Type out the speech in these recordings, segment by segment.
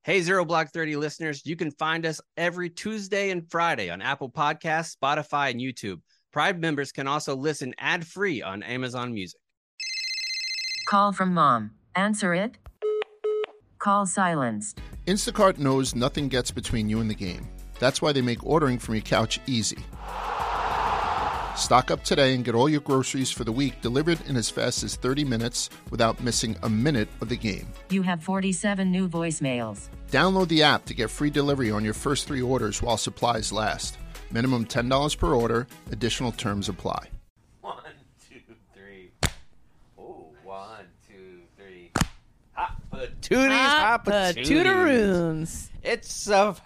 Hey, Zero Block 30 listeners, you can find us every Tuesday and Friday on Apple Podcasts, Spotify, and YouTube. Pride members can also listen ad-free on Amazon Music. Call from mom. Answer it. Call silenced. Instacart knows nothing gets between you and the game. That's why they make ordering from your couch easy. Stock up today and get all your groceries for the week delivered in as fast as 30 minutes without missing a minute of the game. You have 47 new voicemails. Download the app to get free delivery on your first 3 orders while supplies last. Minimum $10 per order. Additional terms apply. 1, 2, 3. Oh, 1, 2, 3. Hot patooties, patootaroons. It's a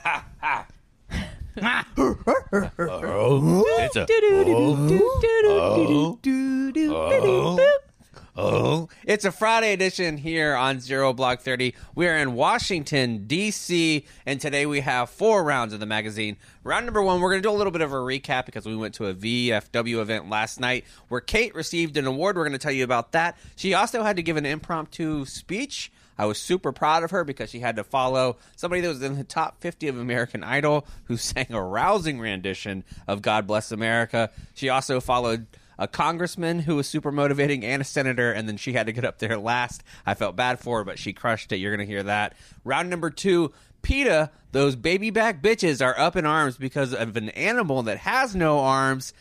It's a Friday edition here on Zero Block 30. We are in Washington, D.C., and today we have 4 rounds of the magazine. Round number 1, we're going to do a little bit of a recap because we went to a VFW event last night where Kate received an award. We're going to tell you about that. She also had to give an impromptu speech. I was super proud of her because she had to follow somebody that was in the top 50 of American Idol who sang a rousing rendition of God Bless America. She also followed a congressman who was super motivating and a senator, and then she had to get up there last. I felt bad for her, but she crushed it. You're going to hear that. Round number 2, PETA, those baby back bitches are up in arms because of an animal that has no arms.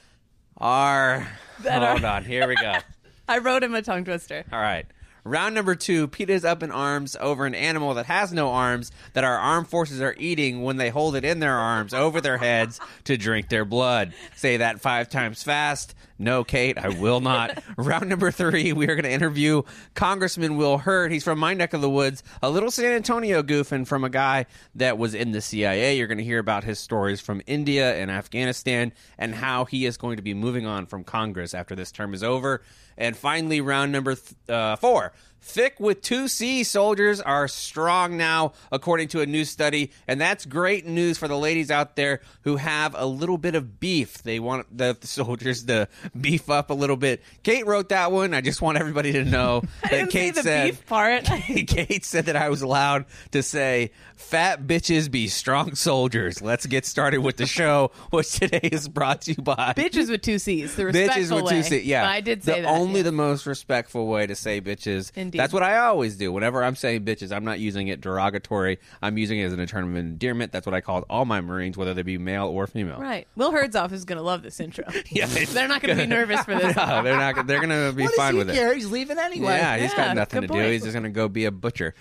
Hold on, here we go. I wrote him a tongue twister. All right. Round number 2, PETA is up in arms over an animal that has no arms that our armed forces are eating when they hold it in their arms over their heads to drink their blood. Say that 5 times fast. No, Kate, I will not. Round number 3, we are going to interview Congressman Will Hurd. He's from my neck of the woods, a little San Antonio goofing from a guy that was in the CIA. You're going to hear about his stories from India and Afghanistan and how he is going to be moving on from Congress after this term is over. And finally, round number 4. Thick with 2 C soldiers are strong now, according to a new study. And that's great news for the ladies out there who have a little bit of beef. They want the soldiers to beef up a little bit. Kate wrote that one. I just want everybody to know that Kate said, beef part. Kate said that I was allowed to say, fat bitches be strong soldiers. Let's get started with the show, which today is brought to you by Bitches with 2 C's, the respectful bitches with way. 2 C's. Yeah, But I did say that. Only the most respectful way to say bitches. Indeed. That's what I always do. Whenever I'm saying bitches, I'm not using it derogatory. I'm using it as an term of endearment. That's what I call all my Marines, whether they be male or female. Right. Will Herdsoff is going to love this intro. Yeah, They're not going to be nervous for this. No, they're not. They're going to be fine with it. He's leaving anyway. Yeah, he's got Yeah, nothing to good do. point. He's just going to go be a butcher.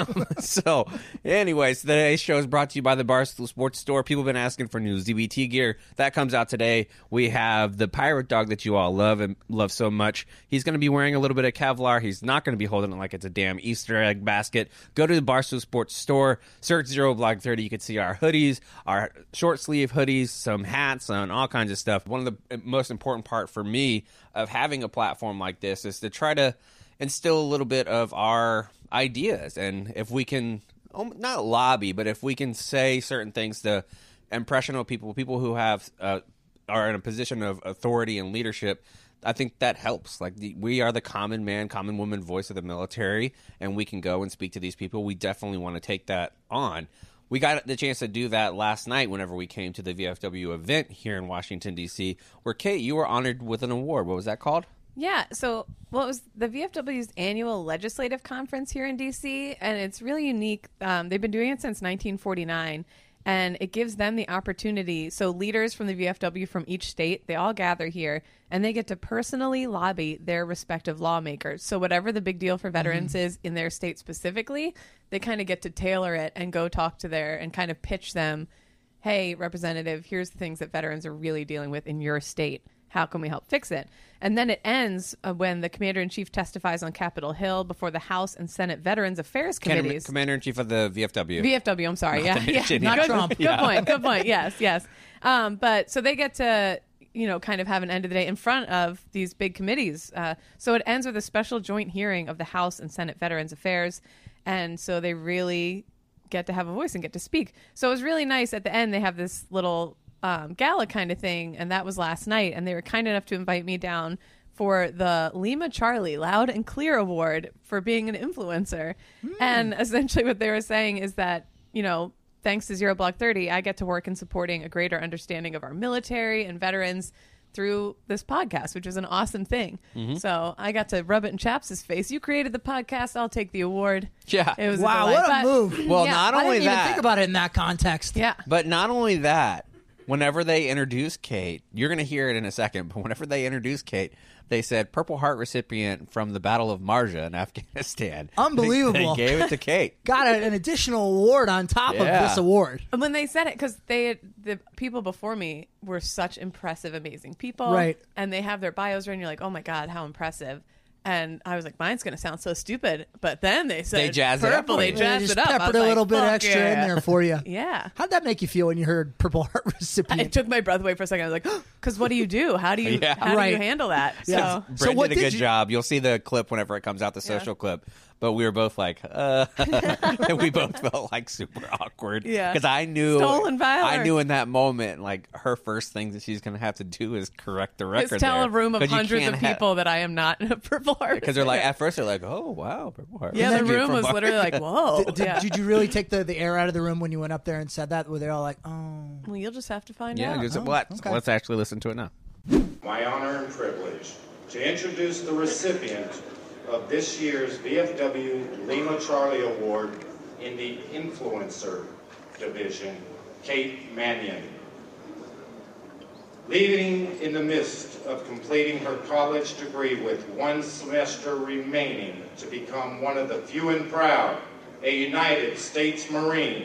So, anyways, today's show is brought to you by the Barstool Sports Store. People have been asking for new ZBT gear. That comes out today. We have the pirate dog that you all love and love so much. He's going to be wearing a little bit of Kevlar. He's not going to be holding it like it's a damn Easter egg basket. Go to the Barstool Sports Store. Search Zero Block 30. You can see our hoodies, our short sleeve hoodies, some hats, and all kinds of stuff. One of the most important part for me of having a platform like this is to try to instill a little bit of our ideas. And if we can, not lobby, but if we can say certain things to impressionable people who have are in a position of authority and leadership, I think that helps. Like we are the common man, common woman voice of the military, and we can go and speak to these people. We definitely want to take that on. We got the chance to do that last night whenever we came to the VFW event here in Washington, D.C., where, Kate, you were honored with an award. What was that called? Yeah, so it was the VFW's annual legislative conference here in D.C., and it's really unique. They've been doing it since 1949, and it gives them the opportunity. So leaders from the VFW from each state, they all gather here, and they get to personally lobby their respective lawmakers. So whatever the big deal for veterans is in their state specifically, they kind of get to tailor it and go talk to and kind of pitch them, hey, representative, here's the things that veterans are really dealing with in your state. How can we help fix it? And then it ends when the Commander-in-Chief testifies on Capitol Hill before the House and Senate Veterans Affairs Committees. Commander-in-Chief of the VFW. VFW, I'm sorry. Not Good, Trump. Good point. Yes. But so they get to, kind of have an end of the day in front of these big committees. So it ends with a special joint hearing of the House and Senate Veterans Affairs. And so they really get to have a voice and get to speak. So it was really nice. At the end, they have this little gala kind of thing, and that was last night, and they were kind enough to invite me down for the Lima Charlie Loud and Clear Award for being an influencer. And essentially what they were saying is that, you know, thanks to Zero Block 30, I get to work in supporting a greater understanding of our military and veterans through this podcast, which is an awesome thing. So I got to rub it in Chaps' face. You created the podcast. I'll take the award. Yeah. It was Wow, a delight. what a move. Well, Yeah. not I only didn't even that, think about it in that context. Yeah. but not only that, whenever they introduce Kate, you're going to hear it in a second, but whenever they introduce Kate, they said Purple Heart recipient from the Battle of Marja in Afghanistan. Unbelievable. They gave it to Kate. Got an additional award on top of Yeah. this award. And when they said it, because the people before me were such impressive, amazing people. Right. And they have their bios written. You're like, oh my God, how impressive. And I was like, mine's going to sound so stupid. But then they said They jazzed it up purple. for They you. They jazzed just it up. I peppered was a like, little bit fuck extra yeah. in there for you. Yeah. How'd that make you feel when you heard Purple Heart recipient? It took my breath away for a second. I was like, because what do you do? How do you Yeah. how do Right. you handle that? Yeah. So So Brent what did a did good you- job. You'll see the clip whenever it comes out, the social clip. But we were both like, and we both felt like super awkward. Yeah. Because I knew, Stolen valor. I knew in that moment, like her first thing that she's going to have to do is correct the record. just tell there. a room of 'Cause you hundreds of can't have- people that I am not a Purple Heart. Because they're like, at first they're like, oh wow, Purple Heart. yeah, the recipient room from was Mar-" literally like, whoa. yeah. Did you really take the air out of the room when you went up there and said that? Were they all like, oh. Well, you'll just have to find Yeah, out. just, Oh, let's okay. let's actually listen to it now. My honor and privilege to introduce the recipient of this year's VFW Lima Charlie Award in the Influencer Division, Kate Mannion. Leaving in the midst of completing her college degree with one semester remaining to become one of the few and proud, a United States Marine.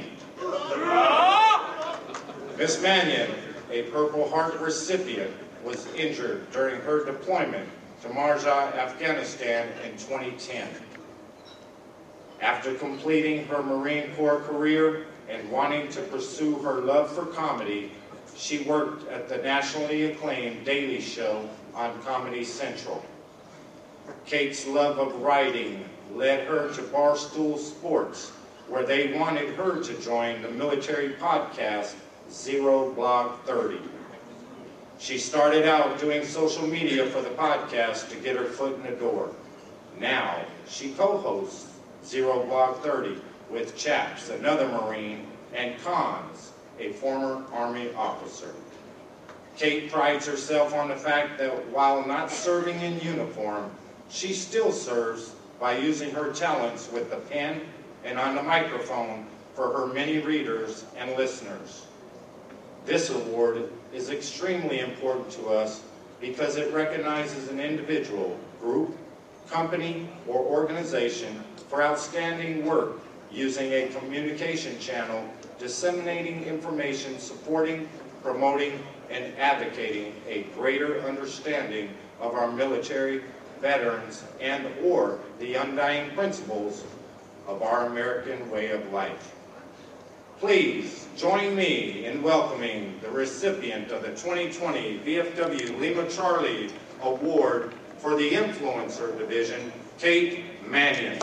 Miss Mannion, a Purple Heart recipient, was injured during her deployment to Marja, Afghanistan in 2010. After completing her Marine Corps career and wanting to pursue her love for comedy, she worked at the nationally acclaimed Daily Show on Comedy Central. Kate's love of writing led her to Barstool Sports, where they wanted her to join the military podcast Zero Block 30. She started out doing social media for the podcast to get her foot in the door. Now, she co-hosts Zero Block 30 with Chaps, another Marine, and Cons, a former Army officer. Kate prides herself on the fact that while not serving in uniform, she still serves by using her talents with the pen and on the microphone for her many readers and listeners. This award is extremely important to us because it recognizes an individual, group, company, or organization for outstanding work using a communication channel, disseminating information, supporting, promoting, and advocating a greater understanding of our military, veterans, and or the undying principles of our American way of life. Please join me in welcoming the recipient of the 2020 VFW Lima Charlie Award for the Influencer Division, Kate Mannion.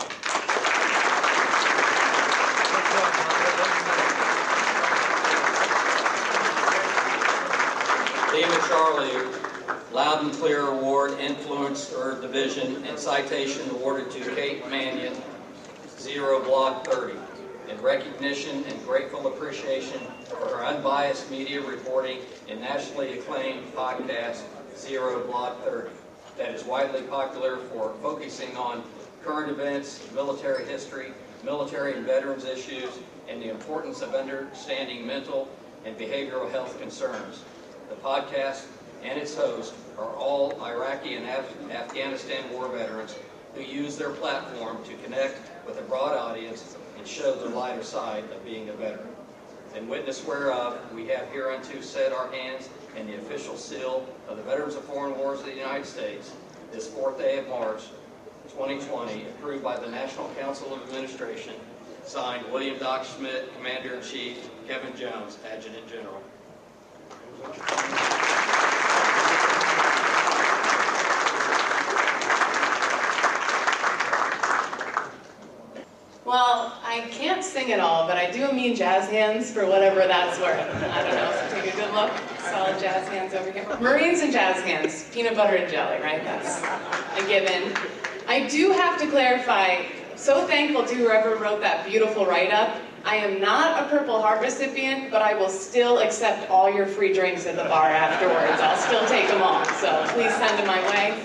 Lima Charlie Loud and Clear Award, Influencer Division, and citation awarded to Kate Mannion, Zero Block 30, in recognition and grateful appreciation for her unbiased media reporting and nationally acclaimed podcast, Zero Block 30, that is widely popular for focusing on current events, military history, military and veterans issues, and the importance of understanding mental and behavioral health concerns. The podcast and its host are all Iraqi and Afghanistan war veterans who use their platform to connect with a broad audience and show the lighter side of being a veteran. In witness whereof, we have hereunto set our hands and the official seal of the Veterans of Foreign Wars of the United States, this 4th day of March, 2020, approved by the National Council of Administration, signed William Doc Schmidt, Commander-in-Chief, Kevin Jones, Adjutant General. Well, I can't can't sing at all, but I do a mean jazz hands for whatever that's worth. I don't know, so take a good look. Solid jazz hands over here. Marines and jazz hands, peanut butter and jelly, right? That's a given. I do have to clarify, so thankful to whoever wrote that beautiful write-up. I am not a Purple Heart recipient, but I will still accept all your free drinks at the bar afterwards. I'll still take them all, so please send them my way.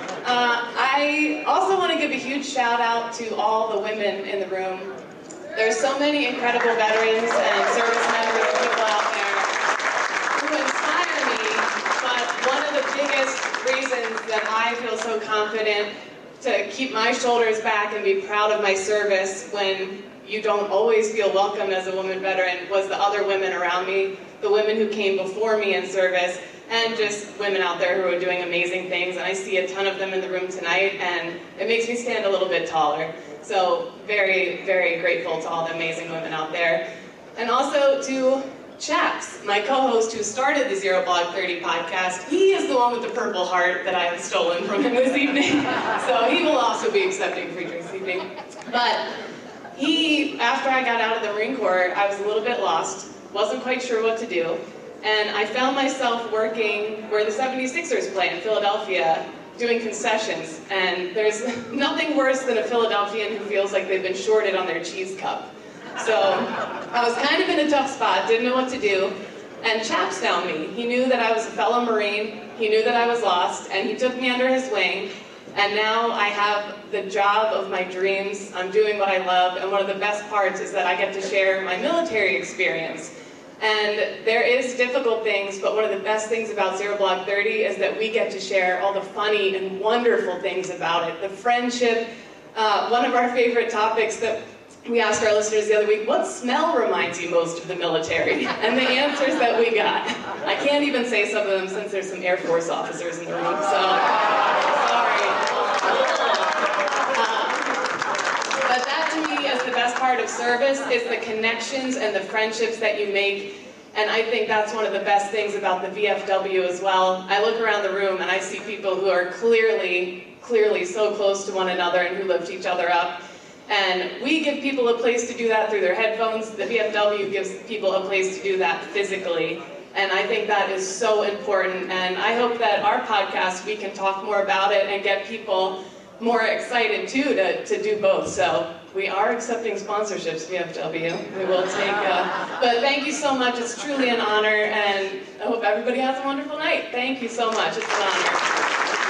I also want to give a huge shout out to all the women in the room. There's so many incredible veterans and service members and people out there who inspire me, but one of the biggest reasons that I feel so confident to keep my shoulders back and be proud of my service when you don't always feel welcome as a woman veteran was the other women around me, the women who came before me in service, and just women out there who are doing amazing things. And I see a ton of them in the room tonight, and it makes me stand a little bit taller. So very, very grateful to all the amazing women out there. And also to Chaps, my co-host who started the Zero Block 30 podcast. He is the one with the Purple Heart that I have stolen from him this evening. So he will also be accepting free drinks this evening. But after I got out of the Marine Corps, I was a little bit lost, wasn't quite sure what to do, and I found myself working where the 76ers play in Philadelphia, doing concessions, and there's nothing worse than a Philadelphian who feels like they've been shorted on their cheese cup. So I was kind of in a tough spot, didn't know what to do, and Chaps found me. He knew that I was a fellow Marine, he knew that I was lost, and he took me under his wing. And now I have the job of my dreams. I'm doing what I love, and one of the best parts is that I get to share my military experience. And there is difficult things, but one of the best things about Zero Block 30 is that we get to share all the funny and wonderful things about it. The friendship, one of our favorite topics that we asked our listeners the other week, what smell reminds you most of the military? And the answers that we got. I can't even say some of them since there's some Air Force officers in the room, so sorry. But that to me is the best part of service, is the connections and the friendships that you make. And I think that's one of the best things about the VFW as well. I look around the room and I see people who are clearly so close to one another and who lift each other up. And we give people a place to do that through their headphones. The VFW gives people a place to do that physically. And I think that is so important. And I hope that our podcast, we can talk more about it and get people more excited too to do both. So we are accepting sponsorships, VFW. We will take, but thank you so much. It's truly an honor, and I hope everybody has a wonderful night. Thank you so much. It's an honor.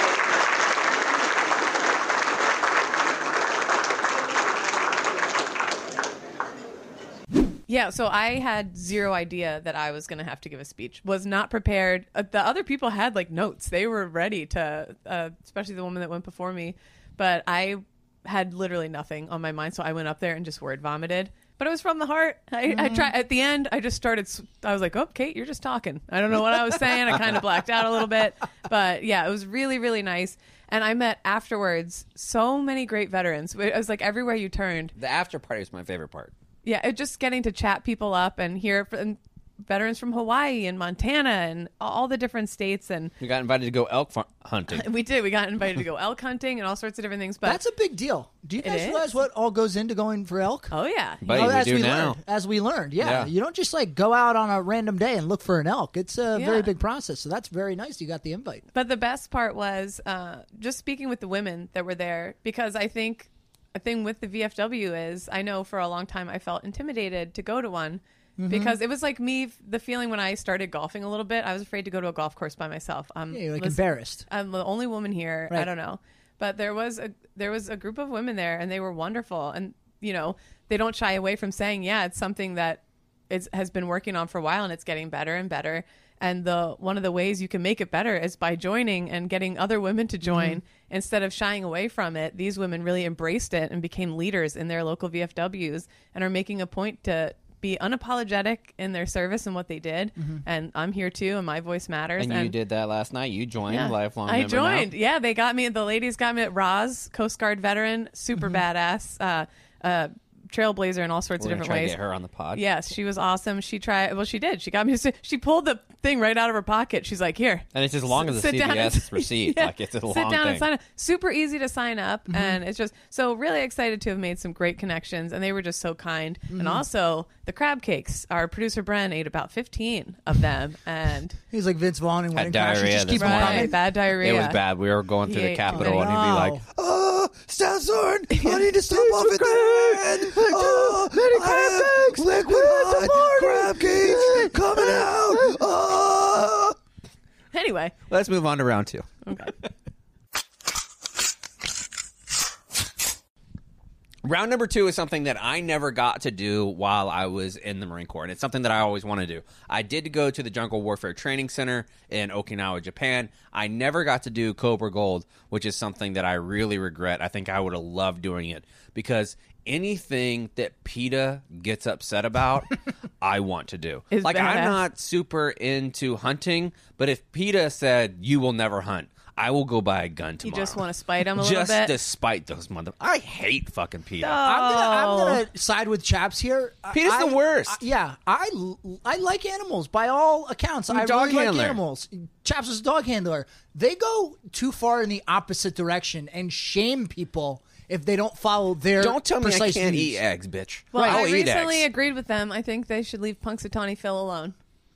Yeah, so I had zero idea that I was going to have to give a speech. Was not prepared. The other people had like notes. They were ready to, especially the woman that went before me. But I had literally nothing on my mind, so I went up there and just word vomited. But it was from the heart. I tried at the end. I just started. I was like, "Oh, Kate, you're just talking." I don't know what I was saying. I kind of blacked out a little bit, but yeah, it was really, really nice. And I met afterwards so many great veterans. It was like everywhere you turned. The after party was my favorite part. Yeah, just getting to chat people up and hear from veterans from Hawaii and Montana and all the different states. And we got invited to go elk hunting. We did. We got invited to go elk hunting and all sorts of different things. But that's a big deal. Do you guys realize what all goes into going for elk? Oh, yeah. Buddy, we do now. As we learned, yeah. You don't just like go out on a random day and look for an elk. It's a very big process. So that's very nice. You got the invite. But the best part was just speaking with the women that were there, because I think a thing with the VFW is I know for a long time I felt intimidated to go to one. Because it was like the feeling when I started golfing a little bit, I was afraid to go to a golf course by myself. You're like embarrassed. I'm the only woman here. Right. I don't know. But there was a group of women there, and they were wonderful. And, you know, they don't shy away from saying, yeah, it's something that has been working on for a while, and it's getting better and better. And one of the ways you can make it better is by joining and getting other women to join. Instead of shying away from it, these women really embraced it and became leaders in their local VFWs and are making a point to be unapologetic in their service and what they did. And I'm here too, and my voice matters. And you did that last night. You joined Lifelong Member. I joined. Now. Yeah, the ladies got me at Roz, Coast Guard veteran, super badass. trailblazer in all sorts We're of gonna different try to ways. get her on the pod. Yes, she was awesome. She tried. Well, she did. She got me. She pulled the thing right out of her pocket. She's like, "Here." And it's as long as a Sit down CVS and- receipt. Yeah. Like it's a long Sit down thing. and sign up. Super easy to sign up, and it's just so really excited to have made some great connections. And they were just so kind. And also the crab cakes. Our producer Bren ate about 15 of them, and He's like Vince Vaughn and Had Wedding Crashers. diarrhea Just this keep them morning. coming. bad diarrhea. It was bad. We were going through He the ate Capitol, many. and he'd be like, No. "Oh, Stazzard, I need to stop off at the end. Oh, I have liquid hot crab cakes coming out. Oh." Anyway, Let's move on to round 2. okay. Round number 2 is something that I never got to do while I was in the Marine Corps, and it's something that I always want to do. I did go to the Jungle Warfare Training Center in Okinawa, Japan. I never got to do Cobra Gold, which is something that I really regret. I think I would have loved doing it because anything that PETA gets upset about, I want to do. Is Like, badass. I'm not super into hunting, but if PETA said, you will never hunt, I will go buy a gun You tomorrow. just want to spite him a little Just bit. to spite those mother. I hate fucking PETA. I'm gonna side with Chaps here. PETA's the worst. I like animals by all accounts. I'm a I dog really handler. like animals. Chaps is a dog handler. They go too far in the opposite direction and shame people if they don't follow their Don't tell me I precise can't needs. eat eggs, bitch. Well, I'll I eat recently eggs. agreed with them. I think they should leave Punxsutawney Phil alone.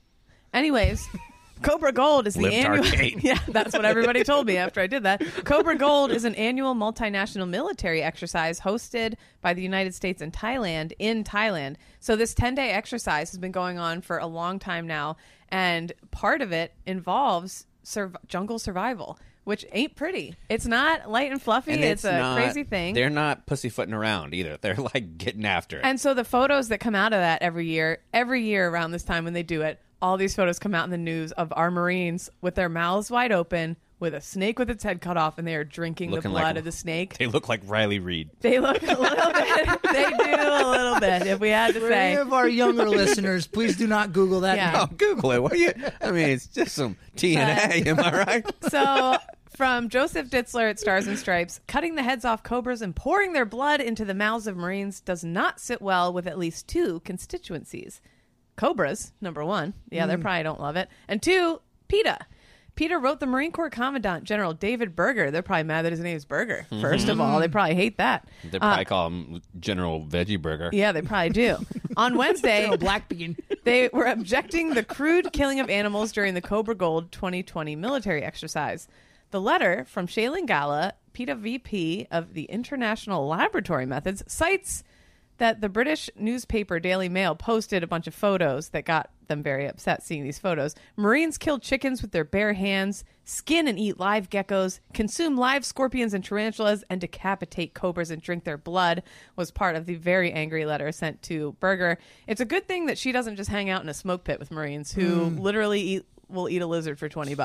Anyways, Cobra Gold is the annual. Libtarcade. Yeah, that's what everybody told me after I did that. Cobra Gold is an annual multinational military exercise hosted by the United States and Thailand in Thailand. So this 10-day exercise has been going on for a long time now, and part of it involves jungle survival, which ain't pretty. It's not light and fluffy. And it's a not- crazy thing. They're not pussyfooting around either. They're like getting after it. And so the photos that come out of that every year around this time when they do it, all these photos come out in the news of our Marines with their mouths wide open, with a snake with its head cut off, and they are drinking Looking the blood like- of the snake. They look like Riley Reid. They look a little bit. They do a little bit, if we had to For any say. of our younger listeners, please do not Google that. Yeah. name. Oh, Google it. What are you? I mean, it's just some TNA. Am I right? So, from Joseph Ditzler at Stars and Stripes, cutting the heads off cobras and pouring their blood into the mouths of Marines does not sit well with at least 2 constituencies. Cobras, number 1. Yeah, they probably don't love it. And 2, PETA. PETA wrote the Marine Corps Commandant, General David Berger. They're probably mad that his name is Berger. First of all, they probably hate that. They probably call him General Veggie Burger. Yeah, they probably do. On Wednesday, General Black Bean. they were objecting the crude killing of animals during the Cobra Gold 2020 military exercise. The letter from Shailene Gala, PETA VP of the International Laboratory Methods, cites that the British newspaper Daily Mail posted a bunch of photos that got them very upset seeing these photos. Marines kill chickens with their bare hands, skin and eat live geckos, consume live scorpions and tarantulas, and decapitate cobras and drink their blood was part of the very angry letter sent to Berger. It's a good thing that she doesn't just hang out in a smoke pit with Marines who literally will eat a lizard for $20.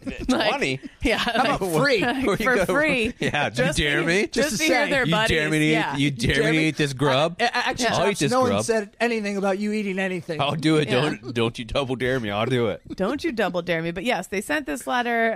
20? Yeah. How about free? For free. Yeah, do you Just dare to- me? Just Just to to hear say, their You buddies. dare me to yeah. eat? You dare me to eat this grub? Actually, I'll eat Chaps, this no one grub. said anything about you eating anything. I'll do it. Yeah. Don't you double dare me. I'll do it. Don't you double dare me. But yes, they sent this letter.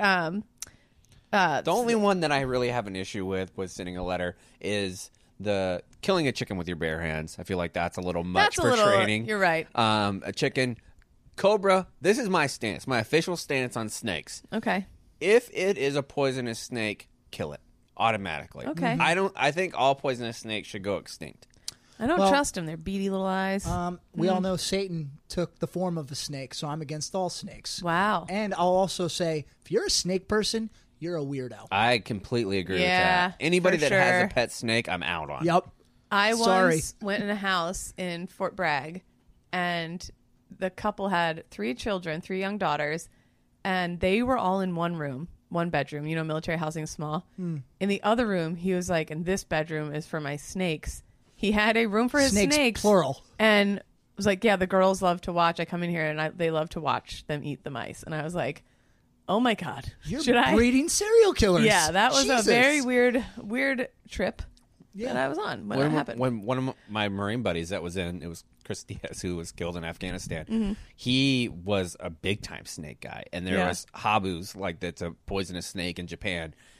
The only one that I really have an issue with sending a letter is the killing a chicken with your bare hands. I feel like that's a little much That's a for little- training. you're right. A chicken. Cobra, this is my stance, my official stance on snakes. Okay. If it is a poisonous snake, kill it automatically. Okay. I think all poisonous snakes should go extinct. I don't Well, trust them. They're beady little eyes. We all know Satan took the form of a snake, so I'm against all snakes. Wow. And I'll also say, if you're a snake person, you're a weirdo. I completely agree Yeah, with that. Anybody for that has sure. a pet snake, I'm out on. Yep. I Sorry. once went in a house in Fort Bragg, and the couple had 3 children, 3 young daughters, and they were all in one room, one bedroom. You know, military housing is small. In the other room, he was like, and this bedroom is for my snakes. He had a room for his snakes. Plural. And was like, yeah, the girls love to watch. I come in here, and they love to watch them eat the mice. And I was like, oh, my God. You're Should I? breeding serial killers. Yeah, that was Jesus. a very weird trip that I was on when that happened. When one of my Marine buddies that was in, it was Chris Diaz, who was killed in Afghanistan. Mm-hmm. He was a big time snake guy, and there Yeah. was habus, like that's a poisonous snake in Japan,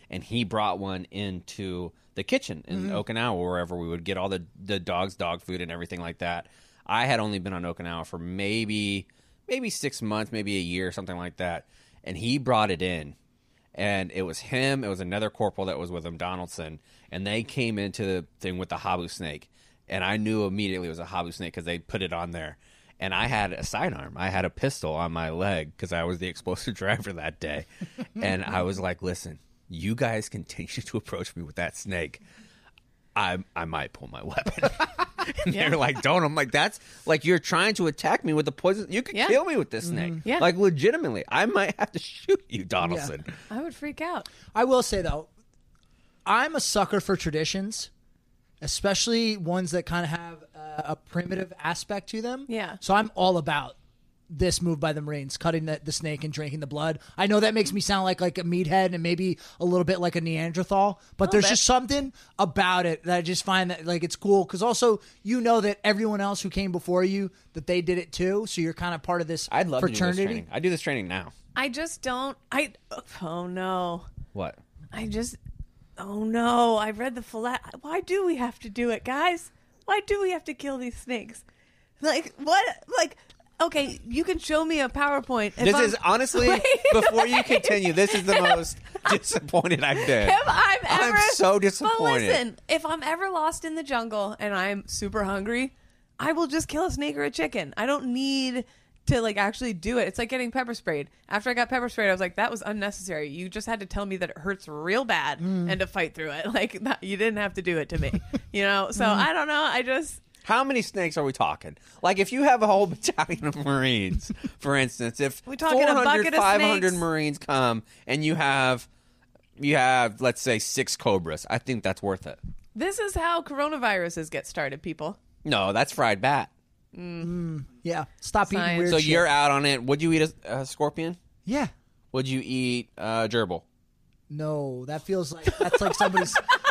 and he brought one into the kitchen in Okinawa, wherever we would get all the dog's dog food and everything like that. I had only been on Okinawa for maybe 6 months, maybe a year, something like that. And he brought it in, and it was him. It was another corporal that was with him, Donaldson, and they came into the thing with the habu snake. And I knew immediately it was a habu snake because they put it on there. And I had a sidearm. I had a pistol on my leg because I was the explosive driver that day. And I was like, listen, you guys continue to approach me with that snake, I might pull my weapon. And they're like, don't. I'm like, that's like, you're trying to attack me with the poison. You could kill me with this snake. Yeah. Like, legitimately. I might have to shoot you, Donaldson. Yeah. I would freak out. I will say, though, I'm a sucker for traditions, especially ones that kind of have a primitive aspect to them. Yeah. So I'm all about this move by the Marines, cutting the snake and drinking the blood. I know that makes me sound like a meathead and maybe a little bit like a Neanderthal, but there's just something about it that I just find that like it's cool, because also you know that everyone else who came before you, that they did it too, so you're kind of part of this I'd love fraternity. to do this training. I do this training now. I just don't. Oh no. What? Oh no. I read the Why do we have to do it, guys? Why do we have to kill these snakes? Like, what? Like, okay, you can show me a PowerPoint. This is honestly, before you continue, this is the most disappointed I've been. I'm so disappointed. But listen, if I'm ever lost in the jungle and I'm super hungry, I will just kill a snake or a chicken. I don't need to like actually do it. It's like getting pepper sprayed. After I got pepper sprayed, I was like, that was unnecessary. You just had to tell me that it hurts real bad and to fight through it. Like, you didn't have to do it to me, you know? So I don't know. How many snakes are we talking? Like, if you have a whole battalion of Marines, for instance, if we talking 400, a bucket of 500 snakes? Marines come and you have, let's say, 6 Cobras, I think that's worth it. This is how coronaviruses get started, people. No, that's fried bat. Yeah, stop eating weird So shit. you're out on it. Would you eat a scorpion? Yeah. Would you eat gerbil? No, that's like somebody's.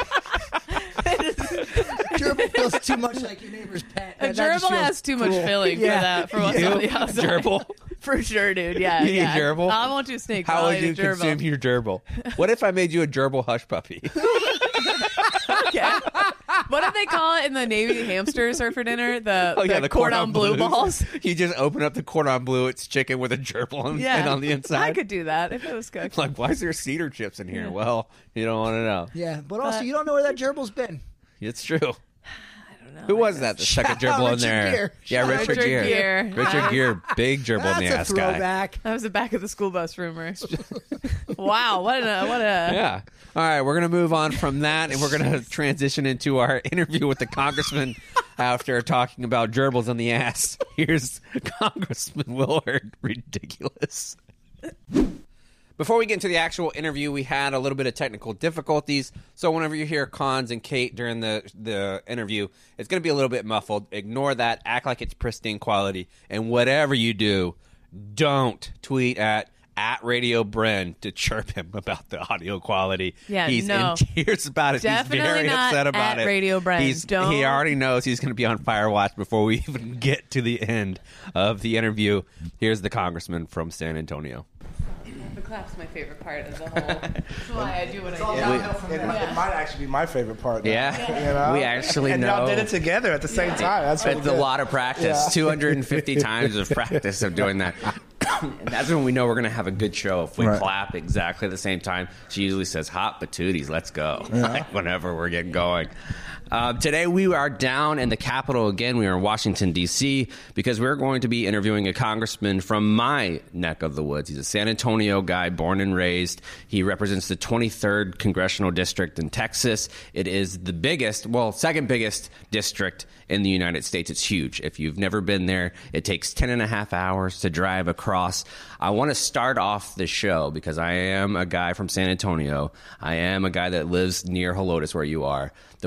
Gerbil feels too much like your neighbor's pet. A gerbil has too much filling for that. For what somebody else. Gerbil? For sure, dude. Yeah. You eat gerbil? I won't do snake. How would you consume your gerbil? What if I made you a gerbil hush puppy? Okay. What did they call it in the Navy hamsters for dinner? The cordon bleu balls. You just open up the cordon bleu, it's chicken with a gerbil and on the inside. I could do that if it was cooked. Like, why is there cedar chips in here? Yeah. Well, you don't want to know. Yeah, but also you don't know where that gerbil's been. It's true. I don't know. Who was that? The second gerbil in there. Gere. Yeah, Richard Gere. Richard Gere, big gerbil in the ass guy. Throwback. That was the back of the school bus rumor. Wow, what a yeah. All right, we're gonna move on from that, and we're gonna transition into our interview with the congressman after talking about gerbils in the ass. Here's Congressman Willard Ridiculous. Before we get into the actual interview, we had a little bit of technical difficulties. So whenever you hear Cons and Kate during the interview, it's going to be a little bit muffled. Ignore that. Act like it's pristine quality. And whatever you do, don't tweet at Radio Bren to chirp him about the audio quality. Yeah, he's in tears about it. Definitely he's very not upset about at it. Radio Bren. He already knows he's going to be on fire watch before we even get to the end of the interview. Here's the congressman from San Antonio. The clap's my favorite part of the whole. That's why I do what I do. It might actually be my favorite part. Now, yeah, you know? We actually and know. Y'all did it together at the same time. That's it's a lot of practice. 250 times of practice of doing that. And that's when we know we're going to have a good show. If we clap exactly at the same time, she usually says, "Hot patooties, let's go." Yeah. Like whenever we're getting going. Today we are down in the Capitol again. We are in Washington, D.C., because we're going to be interviewing a congressman from my neck of the woods. He's a San Antonio guy, born and raised. He represents the 23rd Congressional District in Texas. It is the biggest, second biggest district in the United States. It's huge. If you've never been there, it takes 10 and a half hours to drive across. I want to start off the show because I am a guy from San Antonio. I am a guy that lives near Helotes, where you are. The place that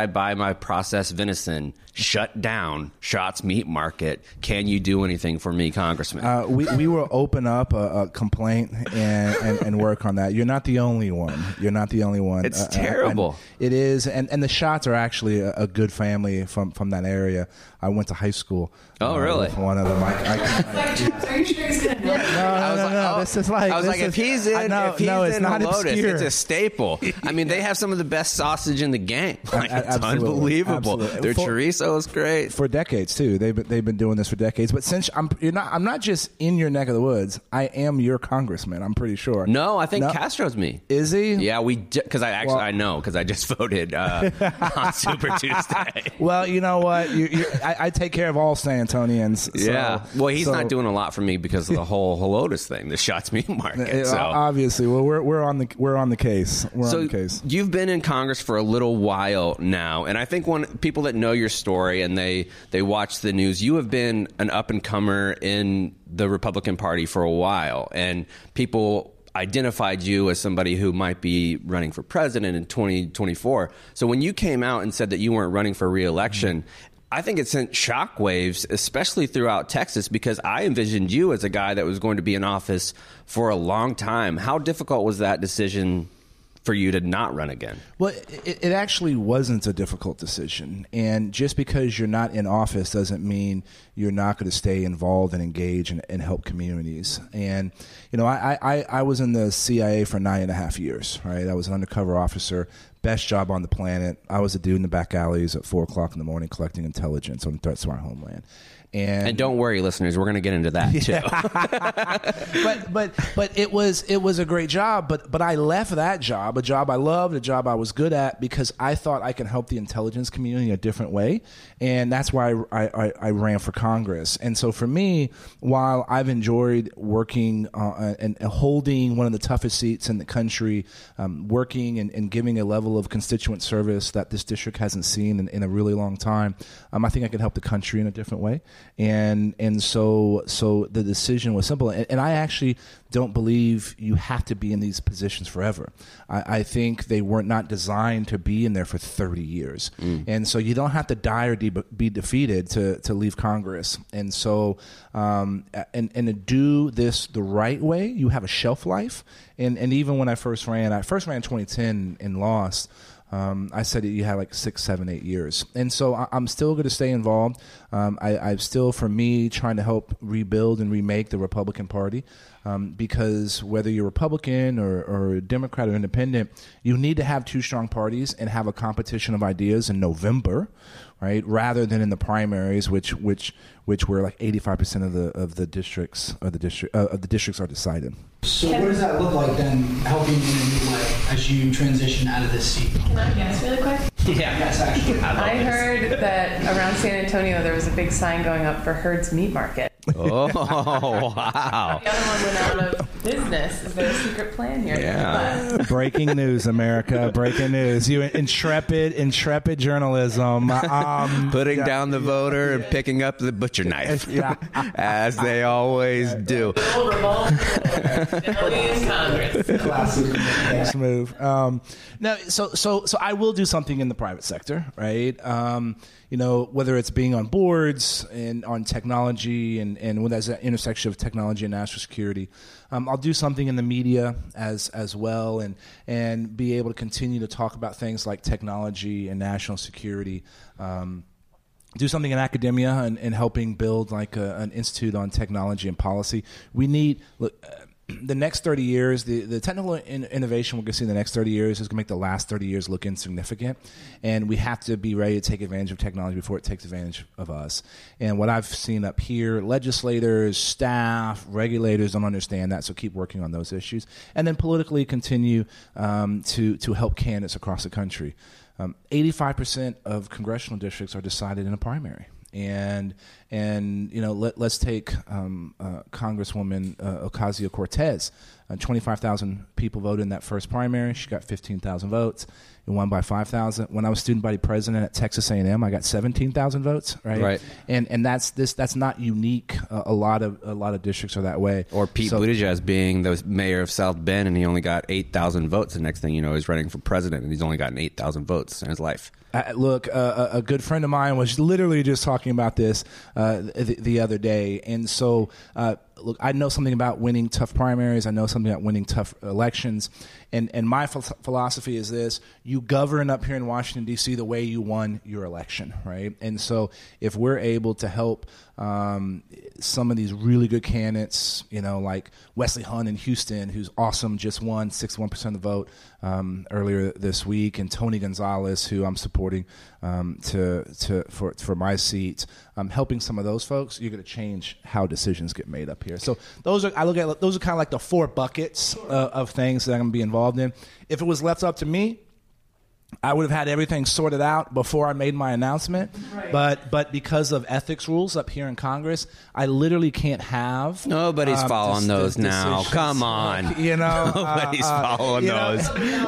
I buy my processed venison? Shut down Shots Meat Market. Can you do anything for me, Congressman? We will open up a complaint and work on that. You're not the only one. It's terrible. It is, and the Shots are actually a good family from that area. I went to high school. Oh, really? With one of them. Are you sure he's going to know? No. This is like. If he's in Helotes, obscure. it's a staple. I mean, they have some of the best sausage in the game. Like, it's unbelievable. Absolutely. Their chorizo is great. For decades too. They've been doing this for decades. But since I'm not just in your neck of the woods. I am your congressman. I'm pretty sure. No, I think Castro's me. Is he? Yeah, because I know because I just voted on Super Tuesday. Well, you know what? I take care of all San Antonians. So, yeah. Well, he's not doing a lot for me because of the whole Helotes thing, the Shots Meat Market. So. Obviously, well, we're on the case. We're on the case. You've been in Congress for a little while now, and I think when people that know your story and they watch the news, you have been an up and comer in the Republican Party for a while, and people identified you as somebody who might be running for president in 2024. So when you came out and said that you weren't running for re-election, I think it sent shockwaves, especially throughout Texas, because I envisioned you as a guy that was going to be in office for a long time. How difficult was that decision for you to not run again? Well, it actually wasn't a difficult decision. And just because you're not in office doesn't mean you're not going to stay involved and engage and help communities. And, you know, I was in the CIA for 9.5 years, right? I was an undercover officer, best job on the planet. I was a dude in the back alleys at 4 o'clock in the morning collecting intelligence on threats to our homeland. And don't worry, listeners, we're going to get into that too. but it was a great job. But I left that job, a job I loved, a job I was good at, because I thought I could help the intelligence community in a different way, and that's why I ran for Congress. And so for me, while I've enjoyed working and holding one of the toughest seats in the country, working and giving a level of constituent service that this district hasn't seen in a really long time, I think I can help the country in a different way. And so the decision was simple. And I actually don't believe you have to be in these positions forever. I think they were not designed to be in there for 30 years. And so you don't have to die or be defeated to leave Congress. And so and to do this the right way, you have a shelf life. And even when I first ran in 2010 and lost, I said you had like 6, 7, 8 years. And so I'm still going to stay involved. I'm still, for me, trying to help rebuild and remake the Republican Party. Because whether you're Republican or Democrat or Independent, you need to have two strong parties and have a competition of ideas in November, right? Rather than in the primaries, which were like 85% of the districts are decided. So what does that look like then, helping you in a new way as you transition out of this seat? Can I guess really quick? Yeah, yes, actually. I heard that around San Antonio there was a big sign going up for Herd's Meat Market. Oh, wow. The other one went out of business. Is there a secret plan here? Yeah. Breaking news, America. Breaking news. You intrepid journalism. Putting down the voter and picking up the butcher knife. Yeah. As they always do. Congress. Next move. No, so I will do something in the private sector, right? You know, whether it's being on boards and on technology and when there's that intersection of technology and national security. I'll do something in the media as well and be able to continue to talk about things like technology and national security. Do something in academia and helping build like an institute on technology and policy. We need the next 30 years, the technical innovation we're going to see in the next 30 years is going to make the last 30 years look insignificant. And we have to be ready to take advantage of technology before it takes advantage of us. And what I've seen up here, legislators, staff, regulators don't understand that, so keep working on those issues. And then politically continue to help candidates across the country. 85% of congressional districts are decided in a primary. And And let's take Congresswoman Ocasio-Cortez. 25,000 people voted in that first primary. She got 15,000 votes. It won by 5,000. When I was student body president at Texas A&M, I got 17,000 votes. Right. And that's not unique. A lot of districts are that way. Or Pete Buttigieg being the mayor of South Bend, and he only got 8,000 votes. The next thing you know, he's running for president, and he's only gotten 8,000 votes in his life. Look, a good friend of mine was literally just talking about this the other day. And so, look, I know something about winning tough primaries. I know something about winning tough elections. And my philosophy is this: you govern up here in Washington, D.C. the way you won your election, right? And so if we're able to help some of these really good candidates, like Wesley Hunt in Houston, who's awesome, just won 61% of the vote earlier this week, and Tony Gonzalez, who I'm supporting for my seat, helping some of those folks, you're going to change how decisions get made up here. So those are kind of like the 4 buckets of things that I'm going to be involved in. If it was left up to me, I would have had everything sorted out before I made my announcement, right. But because of ethics rules up here in Congress, I literally can't have. Nobody's following those now. Decisions. Come on, nobody's following those.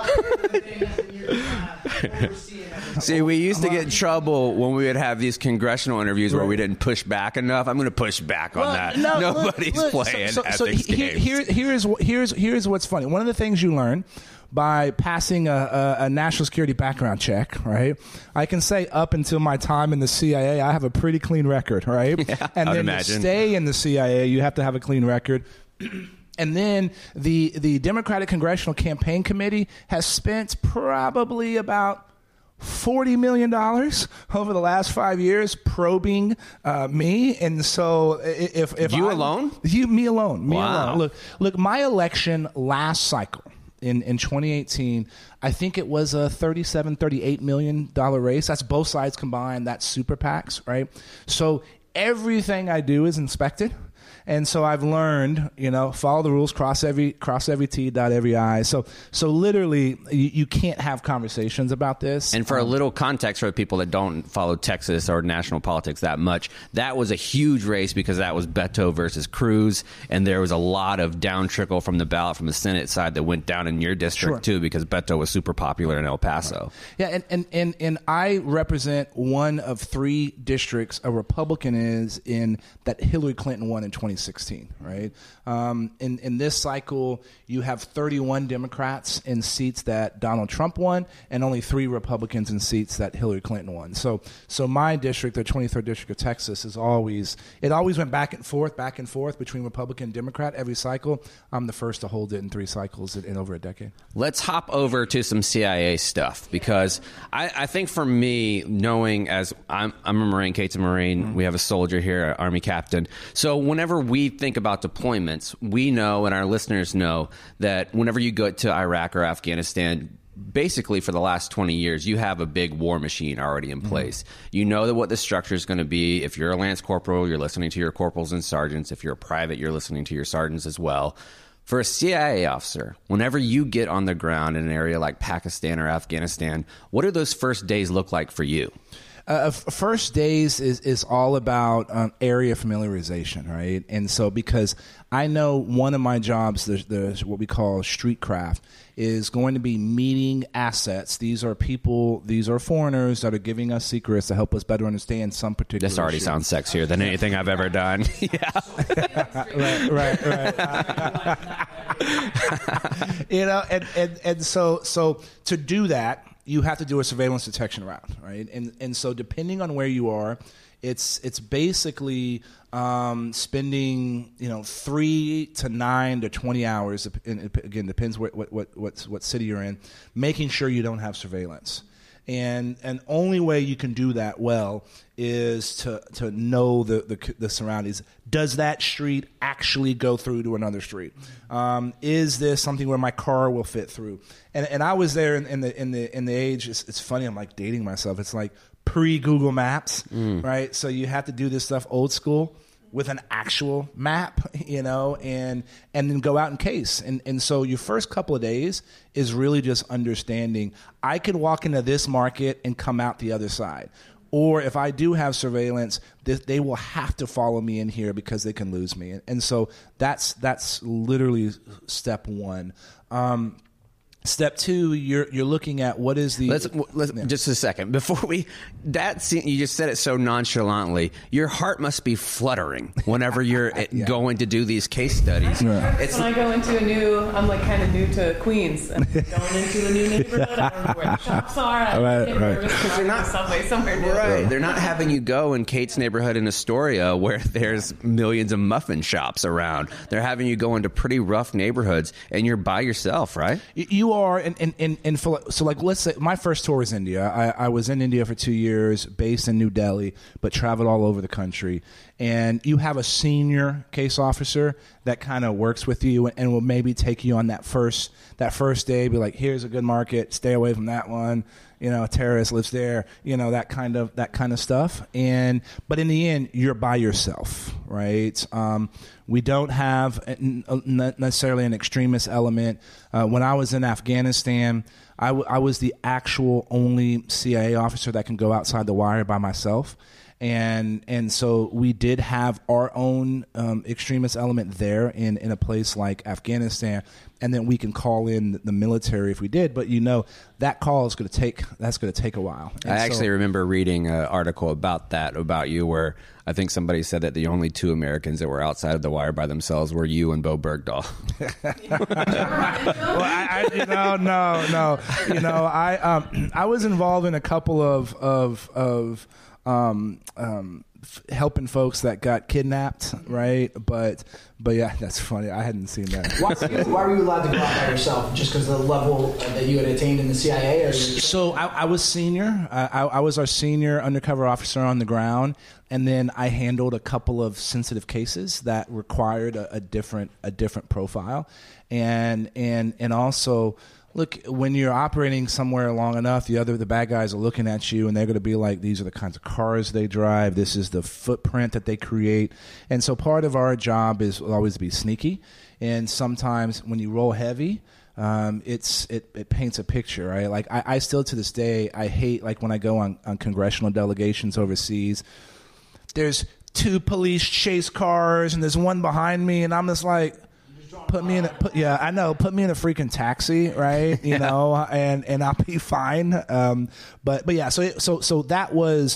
See, we used to get in trouble when we would have these congressional interviews where we didn't push back enough. I'm going to push back on that. Nobody's playing ethics games. Here's what's funny. One of the things you learn by passing a national security background check, right? I can say up until my time in the CIA, I have a pretty clean record, right? Yeah, and then to stay in the CIA, you have to have a clean record. And then the Democratic Congressional Campaign Committee has spent probably about $40 million over the last 5 years probing me. And so if you alone? Me alone. Wow. Look, my election last cycle, in 2018, I think it was a $38 million race. That's both sides combined. That's super PACs, right? So everything I do is inspected. And so I've learned, follow the rules, cross every T, dot every I. So literally, you can't have conversations about this. And for a little context for the people that don't follow Texas or national politics that much, that was a huge race because that was Beto versus Cruz, and there was a lot of down trickle from the ballot from the Senate side that went down in your district too, because Beto was super popular in El Paso. Yeah, and I represent one of 3 districts a Republican is in that Hillary Clinton won in 2016, right? In this cycle, you have 31 Democrats in seats that Donald Trump won, and only 3 Republicans in seats that Hillary Clinton won. So my district, the 23rd District of Texas, always went back and forth between Republican and Democrat every cycle. I'm the first to hold it in 3 cycles in over a decade. Let's hop over to some CIA stuff, because I think for me, knowing as I'm a Marine, Kate's a Marine, we have a soldier here, an Army captain. So whenever we think about deployments, we know, and our listeners know, that whenever you go to Iraq or Afghanistan, basically for the last 20 years, you have a big war machine already in place. You know what the structure is going to be. If you're a Lance Corporal, you're listening to your corporals and sergeants. If you're a private, you're listening to your sergeants as well. For a CIA officer, whenever you get on the ground in an area like Pakistan or Afghanistan, what do those first days look like for you? First days is all about area familiarization, right? And so because I know one of my jobs, there's what we call street craft, is going to be meeting assets. These are people, these are foreigners that are giving us secrets to help us better understand some particular This already issue. Sounds sexier than anything I've ever done. Yeah. Right. And so to do that, you have to do a surveillance detection round, right? And so depending on where you are, it's basically spending 3 to 9 to 20 hours. And again, depends what city you're in, making sure you don't have surveillance. And only way you can do that well is to know the surroundings. Does that street actually go through to another street? Is this something where my car will fit through? And I was there in the age. It's funny. I'm like dating myself. It's like pre-Google Maps, right? So you have to do this stuff old school with an actual map, and then go out and case. And so your first couple of days is really just understanding, I could walk into this market and come out the other side. or if I do have surveillance, they will have to follow me in here because they can lose me. And so that's literally step one. Step two, you're looking at what is the... Let's just a second. Before you just said it so nonchalantly. Your heart must be fluttering whenever you're going to do these case studies. Yeah. When I go into I'm like kind of new to Queens. I'm going into a new neighborhood. I don't know where the shops are. Right. Because they're not subway somewhere new. Right. They're not having you go in Kate's neighborhood in Astoria where there's millions of muffin shops around. They're having you go into pretty rough neighborhoods, and you're by yourself, right? You are, and so like, let's say my first tour was India. I was in India for 2 years, based in New Delhi, but traveled all over the country. And you have a senior case officer that kind of works with you and will maybe take you on that first day, be like, here's a good market, stay away from that one. A terrorist lives there, that kind of stuff. But in the end, you're by yourself, right? We don't have necessarily an extremist element. When I was in Afghanistan, I was the actual only CIA officer that can go outside the wire by myself. And so we did have our own extremist element there in a place like Afghanistan, and then we can call in the military if we did. But that call is going to take a while. And I actually remember reading an article about you, where I think somebody said that the only two Americans that were outside of the wire by themselves were you and Bo Bergdahl. Well, I was involved in a couple of helping folks that got kidnapped, right? But yeah, that's funny. I hadn't seen that. Why were you allowed to go out by yourself? Just because of the level that you had attained in the CIA? So I was senior. I was our senior undercover officer on the ground, and then I handled a couple of sensitive cases that required a different profile, and also. Look, when you're operating somewhere long enough, the bad guys are looking at you, and they're going to be like, these are the kinds of cars they drive. This is the footprint that they create. And so part of our job is always to be sneaky. And sometimes when you roll heavy, it paints a picture, right? Like I still to this day, I hate like when I go on congressional delegations overseas, there's 2 police chase cars and there's one behind me, and I'm just like, put me in a freaking taxi, right? And I'll be fine. But yeah, so that was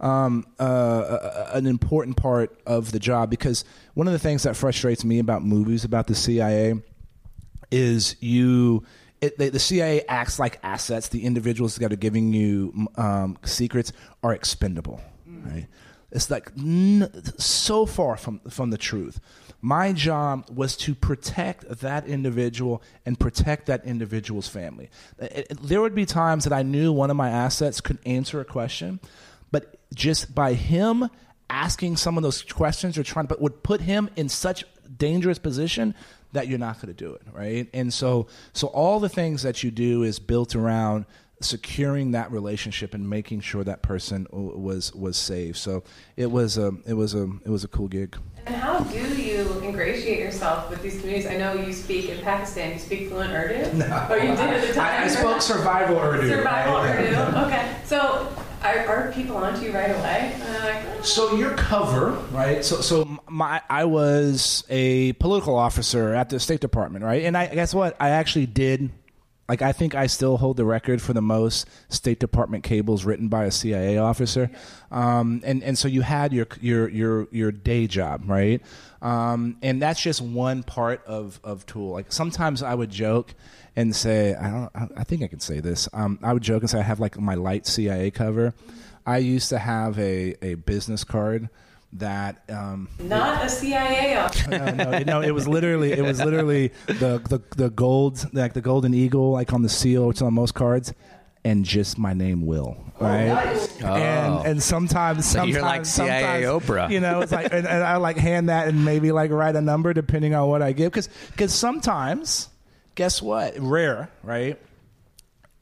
an important part of the job, because one of the things that frustrates me about movies about the CIA is the CIA acts like assets. The individuals that are giving you secrets are expendable, right? It's like so far from the truth. My job was to protect that individual and protect that individual's family. There would be times that I knew one of my assets could answer a question, but just by him asking some of those questions but would put him in such dangerous position that you're not going to do it, right? And so all the things that you do is built around securing that relationship and making sure that person was safe. So it was a cool gig. And how do you ingratiate yourself with these communities? I know you speak in Pakistan. You speak fluent Urdu? No. Or you did at the time? I spoke survival Urdu. Urdu. Okay. So are people onto you right away? So your cover, right? I was a political officer at the State Department, right? And guess what? I actually did. Like, I think I still hold the record for the most State Department cables written by a CIA officer, and so you had your day job, right? And that's just one part of Tool. Like sometimes I would joke and say, I think I can say this. I would joke and say I have like my light CIA cover. I used to have a business card that not a CIA officer. No, it was literally the gold, like the golden eagle, like on the seal, which is on most cards, and just my name, Will, right? Nice. And sometimes you're like CIA Oprah, it's like, and I like hand that and maybe like write a number depending on what I give, because sometimes, guess what? Rare, right?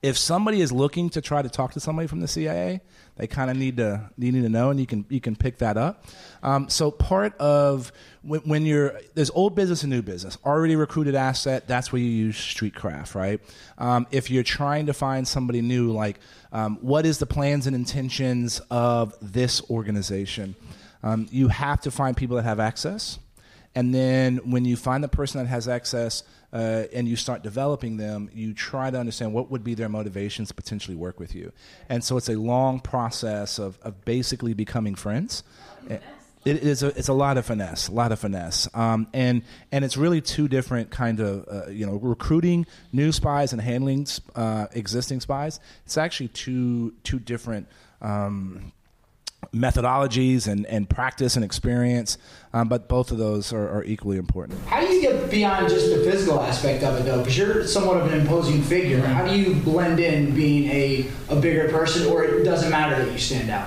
if somebody is looking to try to talk to somebody from the CIA, they kind of need to know, and you can pick that up. So part of when there's old business and new business, already recruited asset, that's where you use StreetCraft, right? If you're trying to find somebody new, like what is the plans and intentions of this organization? You have to find people that have access. And then when you find the person that has access and you start developing them, you try to understand what would be their motivations to potentially work with you. And so it's a long process of basically becoming friends. It's a lot of finesse, and it's really two different kind of recruiting new spies and handling existing spies. It's actually two different methodologies and practice and experience, but both of those are equally important. How do you get beyond just the physical aspect of it, though? Because you're somewhat of an imposing figure. How do you blend in being a bigger person, or it doesn't matter that you stand out?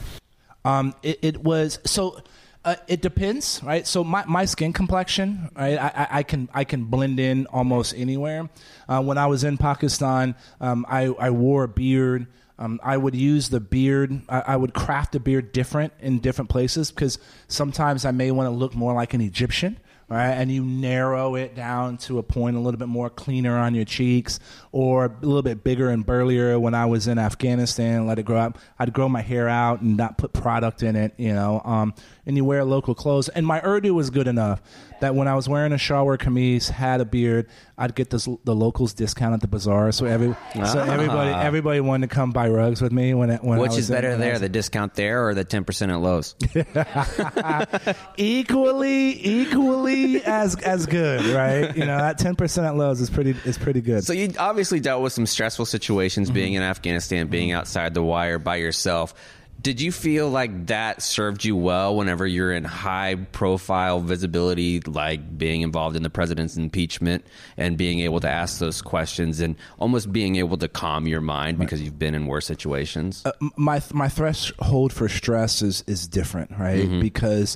It depends, right? So my skin complexion, right? I can blend in almost anywhere. When I was in Pakistan, I wore a beard. I would use the beard. I would craft the beard different in different places because sometimes I may want to look more like an Egyptian, right? And you narrow it down to a point a little bit more cleaner on your cheeks, or a little bit bigger and burlier. When I was in Afghanistan, let it grow up. I'd grow my hair out and not put product in it, and you wear local clothes. And my Urdu was good enough that when I was wearing a shalwar kameez, had a beard, I'd get the locals discount at the bazaar. So everybody wanted to come buy rugs with me. Which is better there, the discount there or the 10% at Lowe's? equally as good, right? That 10% at Lowe's is pretty good. So you obviously dealt with some stressful situations being in Afghanistan, being outside the wire by yourself. Did you feel like that served you well whenever you're in high-profile visibility, like being involved in the president's impeachment and being able to ask those questions and almost being able to calm your mind because you've been in worse situations? My threshold for stress is different, right? Mm-hmm. Because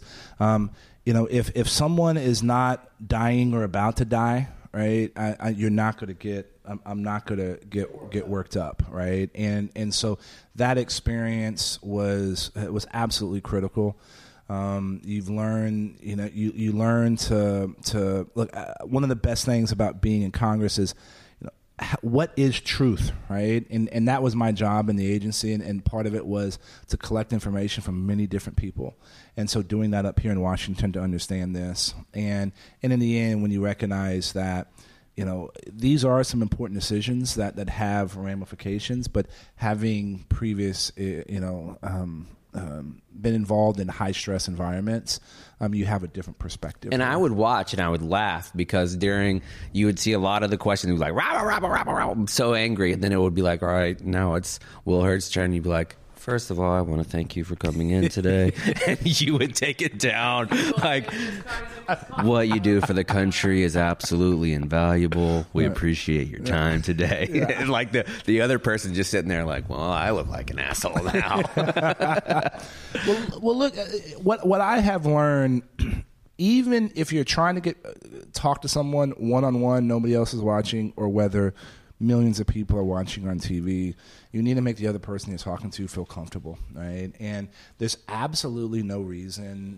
if someone is not dying or about to die, right, you're not going to get. I'm not going to get worked up, right? And so that experience was absolutely critical. You've learned, you learn to look. One of the best things about being in Congress is, what is truth, right? And that was my job in the agency, and part of it was to collect information from many different people. And so doing that up here in Washington to understand this, and in the end, when you recognize that, these are some important decisions that have ramifications, but having previous, been involved in high stress environments, you have a different perspective. And I would watch and I would laugh because you would see a lot of the questions like, rah, rah, rah, rah, rah, I'm so angry. And then it would be like, all right, now it's Will Hurt's turn. You'd be like, first of all, I want to thank you for coming in today. And you would take it down. Like, what you do for the country is absolutely invaluable. We appreciate your time today. Yeah. And like the other person just sitting there like, well, I look like an asshole now. Well, look, what I have learned, even if you're trying to talk to someone one-on-one, nobody else is watching, or whether millions of people are watching on TV, you need to make the other person you're talking to feel comfortable, right? And there's absolutely no reason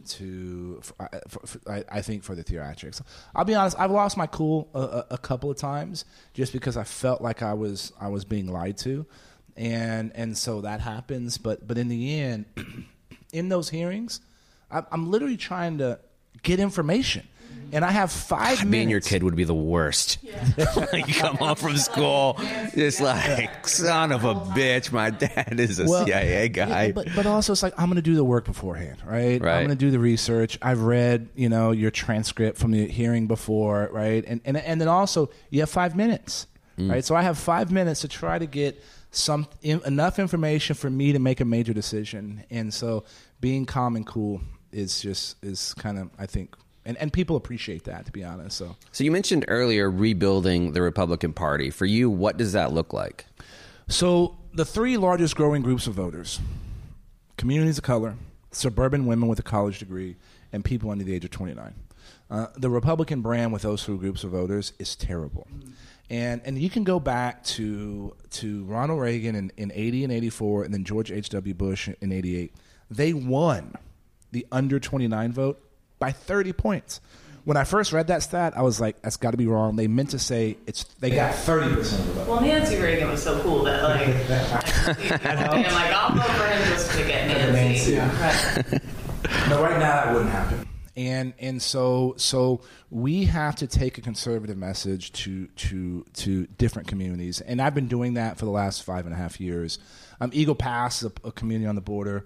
I think, for the theatrics. I'll be honest, I've lost my cool a couple of times just because I felt like I was being lied to, and so that happens. But in the end, in those hearings, I'm literally trying to get information. And I have 5 minutes. Me and your kid would be the worst. Yeah. Like, you come home from school, just like, son of a bitch, my dad is a CIA guy. But also, it's like, I'm going to do the work beforehand, right? I'm going to do the research. I've read, your transcript from the hearing before, right? And then also, you have 5 minutes, right? So I have 5 minutes to try to get enough information for me to make a major decision. And so being calm and cool is kind of, I think... And people appreciate that, to be honest. So you mentioned earlier rebuilding the Republican Party. For you, what does that look like? So the 3 largest growing groups of voters: communities of color, suburban women with a college degree, and people under the age of 29. The Republican brand with those two groups of voters is terrible. And you can go back to Ronald Reagan in 80 and 84, and then George H.W. Bush in 88. They won the under 29 vote by 30 points. When I first read that stat, I was like, that's got to be wrong. They meant to say they got 30% of the vote. Well, Nancy Reagan was so cool that, like, I'm like, I'll vote for him just to get Nancy. Yeah. Right. No, right now that wouldn't happen. And so we have to take a conservative message to different communities. And I've been doing that for the last 5.5 years. Eagle Pass is a community on the border.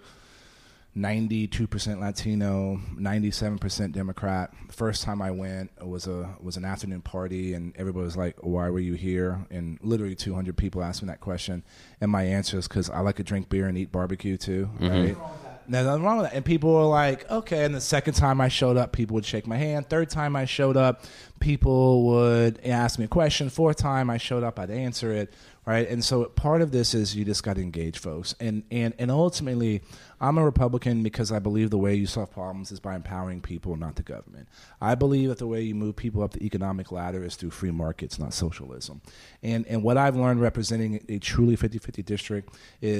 92% Latino, 97% Democrat. The first time I went, it was an afternoon party, and everybody was like, "Why were you here?" And literally 200 people asked me that question, and my answer is because I like to drink beer and eat barbecue too. Right? There's nothing wrong with that. And people were like, "Okay." And the second time I showed up, people would shake my hand. Third time I showed up, people would ask me a question. Fourth time I showed up, I'd answer it. Right. And so part of this is you just got to engage folks. And ultimately, I'm a Republican because I believe the way you solve problems is by empowering people, not the government. I believe that the way you move people up the economic ladder is through free markets, not socialism. And what I've learned representing a truly 50-50 district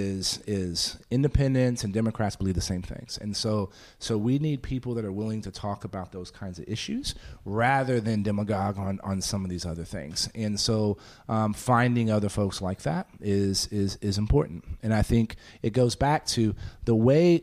is independents and Democrats believe the same things. And so we need people that are willing to talk about those kinds of issues rather than demagogue on some of these other things. And so finding other folks like that is important. And I think it goes back to the way,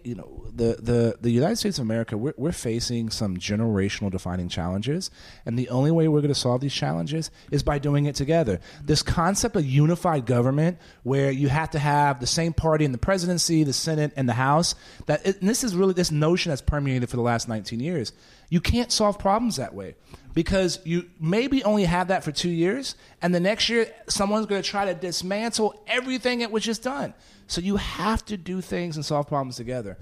the United States of America, we're facing some generational defining challenges. And the only way we're going to solve these challenges is by doing it together. This concept of unified government where you have to have the same party in the presidency, the Senate, and the House, and this is really this notion that's permeated for the last 19 years. You can't solve problems that way because you maybe only have that for 2 years, and the next year someone's going to try to dismantle everything that was just done. So you have to do things and solve problems together,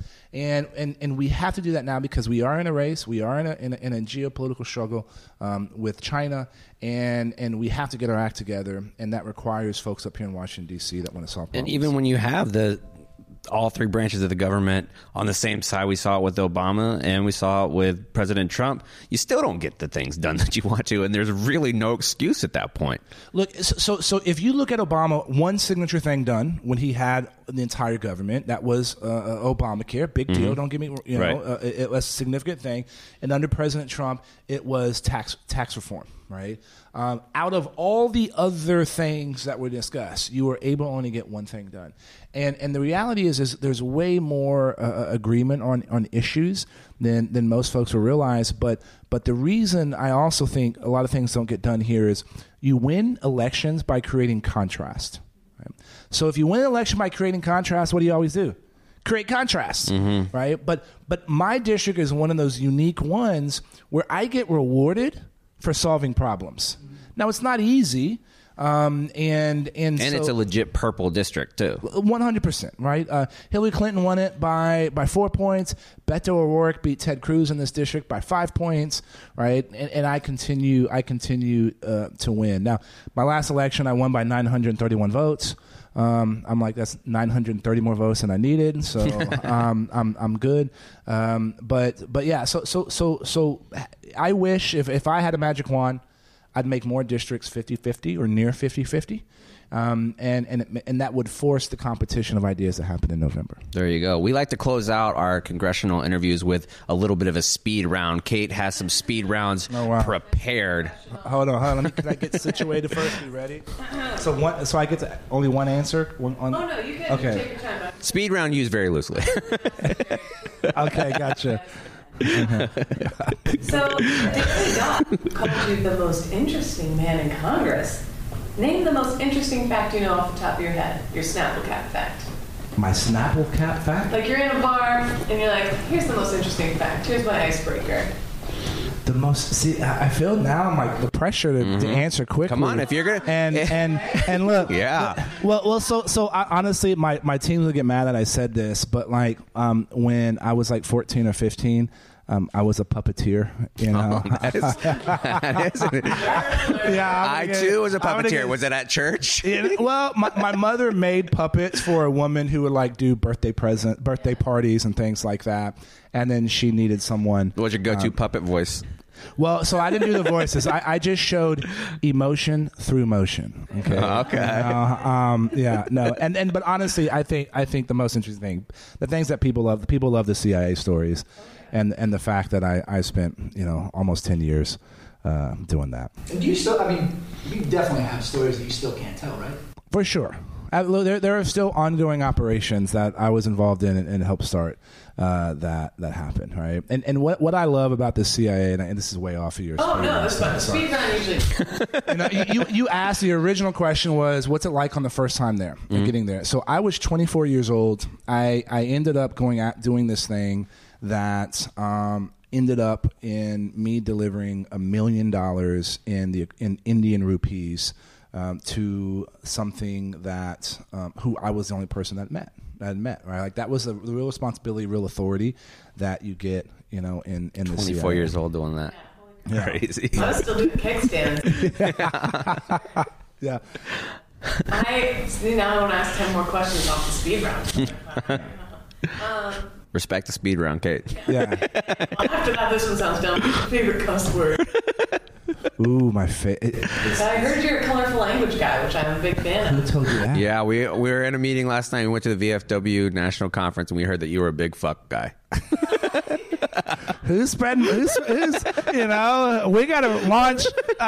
and we have to do that now because we are in a race, we are in a geopolitical struggle with China, and we have to get our act together, and that requires folks up here in Washington D.C. that want to solve problems. And even when you have all three branches of the government on the same side, we saw it with Obama and we saw it with President Trump, you still don't get the things done that you want to, and there's really no excuse at that point. Look, so if you look at Obama, one signature thing done when he had the entire government, that was Obamacare, big deal, don't get me wrong, Right. It was a significant thing. And under President Trump, it was tax reform, right? Out of all the other things that were discussed, you were able to only get one thing done. And the reality is there's way more agreement on issues than most folks will realize. But the reason I also think a lot of things don't get done here is you win elections by creating contrast. Right? So if you win an election by creating contrast, what do you always do? Create contrast, right? But my district is one of those unique ones where I get rewarded for solving problems. Now, it's not easy. And so, it's a legit purple district too. 100%, right? Hillary Clinton won it by 4 points. Beto O'Rourke beat Ted Cruz in this district by 5 points, right? And I continue to win. Now, my last election, I won by 931 votes. I'm like, that's 930 more votes than I needed, so I'm good. But yeah, so I wish if I had a magic wand, I'd make more districts 50-50 or near 50-50, and that would force the competition of ideas that happened in November. There you go. We like to close out our congressional interviews with a little bit of a speed round. Kate has some speed rounds prepared. Hold on. Can I get situated first? You ready? So I get to only one answer? Oh, no, you can take your time. Speed round used very loosely. Okay, gotcha. So, Daily Dot called you the most interesting man in Congress. Name the most interesting fact you know off the top of your head. Your Snapple Cap fact. My Snapple Cap fact? Like you're in a bar and you're like, here's the most interesting fact. Here's my icebreaker. I feel now I'm like the pressure to answer quickly. Come on, if you're gonna and look, yeah. Well, so I, honestly, my team will get mad that I said this, but like when I was like 14 or 15, I was a puppeteer. You know, that is yeah. I too was a puppeteer. Was it at church? Well, my mother made puppets for a woman who would like do birthday parties and things like that, and then she needed someone. What's your go-to puppet voice? Well, so I didn't do the voices. I just showed emotion through motion. Okay. Okay. Yeah. No. But honestly, I think the most interesting thing, the things that people love the CIA stories, and the fact that I spent almost 10 years doing that. And do you still? I mean, you definitely have stories that you still can't tell, right? For sure. There are still ongoing operations that I was involved in and helped start that happened, right? And what I love about the CIA, and this is way off of your speed. Oh, no, that's fine. Speed round usually. You asked, the original question was, what's it like on the first time there, getting there? So I was 24 years old. I ended up doing this thing that ended up in me delivering $1 million in Indian rupees to something that who I was the only person that had met, right? Like that was a real responsibility, real authority that you get, in the 24 CIA. years old doing that. Yeah. Crazy. I was still doing kickstands. Yeah. Now I want to ask 10 more questions off the speed round. Respect the speed round, Kate. Yeah. After that, this one sounds dumb. Favorite cuss word. Ooh, my face. I heard you're a colorful language guy, which I'm a big fan Who of. told you that? Yeah, we were in a meeting last night. We went to the VFW National Conference, and we heard that you were a big fuck guy. Who's we got to launch.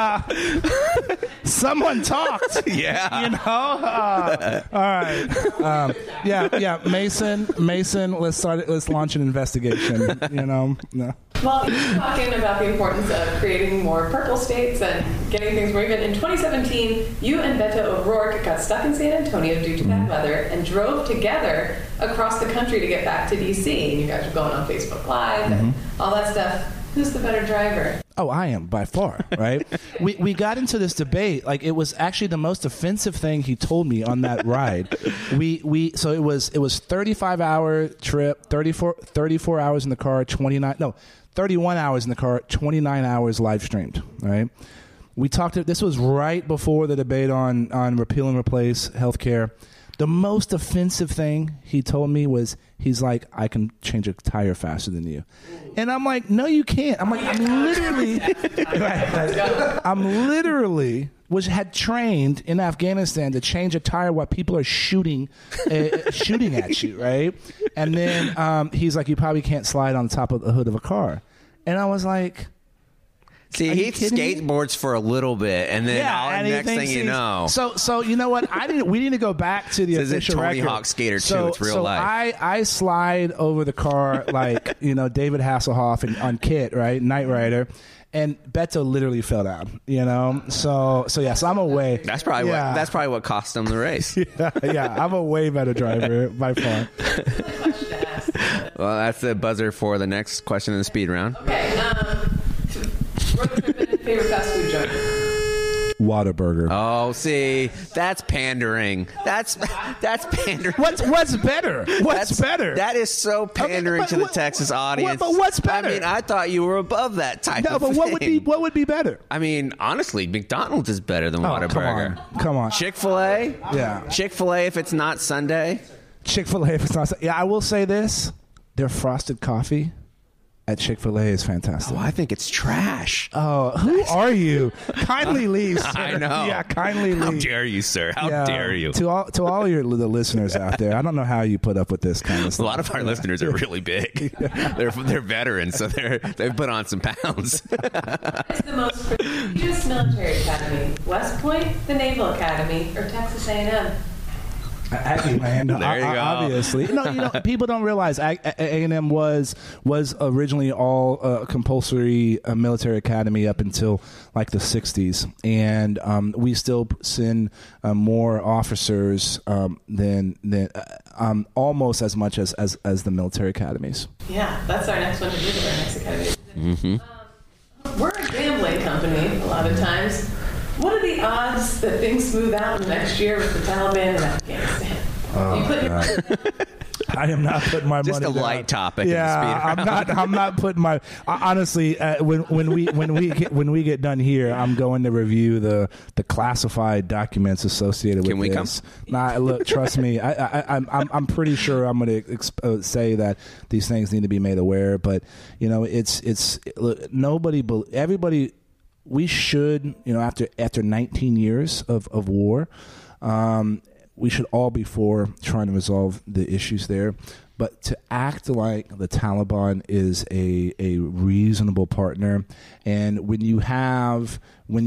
Someone talked. Yeah. All right. Yeah. Mason. Let's launch an investigation. No. Well, you're talking about the importance of creating more purple states and getting things moving. In 2017, you and Beto O'Rourke got stuck in San Antonio due to bad weather and drove together across the country to get back to D.C. And you guys were going on Facebook Live and all that stuff. Who's the better driver? Oh, I am by far, right? we got into this debate. Like it was actually the most offensive thing he told me on that ride. So it was 35-hour trip, 34 hours in the car, 31 hours in the car, 29 hours live streamed, right? We talked this was right before the debate on repeal and replace healthcare. The most offensive thing he told me was, he's like, I can change a tire faster than you. And I'm like, no, you can't. I'm like, I'm literally had trained in Afghanistan to change a tire while people are shooting at you, right? And then he's like, you probably can't slide on top of the hood of a car. And I was like, see, he skateboards for a little bit, and then next thing you know. So you know what? We need to go back to the official record. Tony Hawk Skater 2. It's real life. I slide over the car like David Hasselhoff on KITT, right? Knight Rider. And Beto literally fell down, So I'm a way. That's probably what cost him the race. yeah, I'm a way better driver by far. Well, that's the buzzer for the next question in the speed round. Okay. Road trip and favorite fast food joint? Whataburger. Oh, see, that's pandering. That's pandering. What's better? What's better? That is so pandering to the Texas audience. But what's better? I mean, I thought you were above that type of thing. No, but what would be better? I mean, honestly, McDonald's is better than Whataburger. Come on. Chick-fil-A? Yeah. Chick-fil-A if it's not Sunday? Chick-fil-A if it's not Sunday. Yeah, I will say this. Their frosted coffee at Chick-fil-A is fantastic. Oh, I think it's trash. Oh, who are you? Kindly leave, sir. I know. Yeah, kindly leave. How dare you, sir? How dare you? To all the listeners out there, I don't know how you put up with this kind of stuff. A lot of our listeners are really big. They're veterans, so they've put on some pounds. What's the most prestigious military academy? West Point, the Naval Academy, or Texas A&M? There you go. Obviously, people don't realize A&M was originally all compulsory military academy up until like the 60s, and we still send more officers than almost as much as the military academies. Yeah, that's our next one to visit. Our next academy. We're a gambling company a lot of times. What are the odds that things smooth out next year with the Taliban in Afghanistan? Oh, I am not putting my Just money a down. light topic. Yeah, in the speed round. I'm not putting my. Honestly, when we get done here, I'm going to review the classified documents associated with Can we this. Nah, look, trust me. I'm pretty sure I'm going to say that these things need to be made aware. But it's look, everybody. We should, after 19 years of war, we should all be for trying to resolve the issues there. But to act like the Taliban is a reasonable partner, and when you have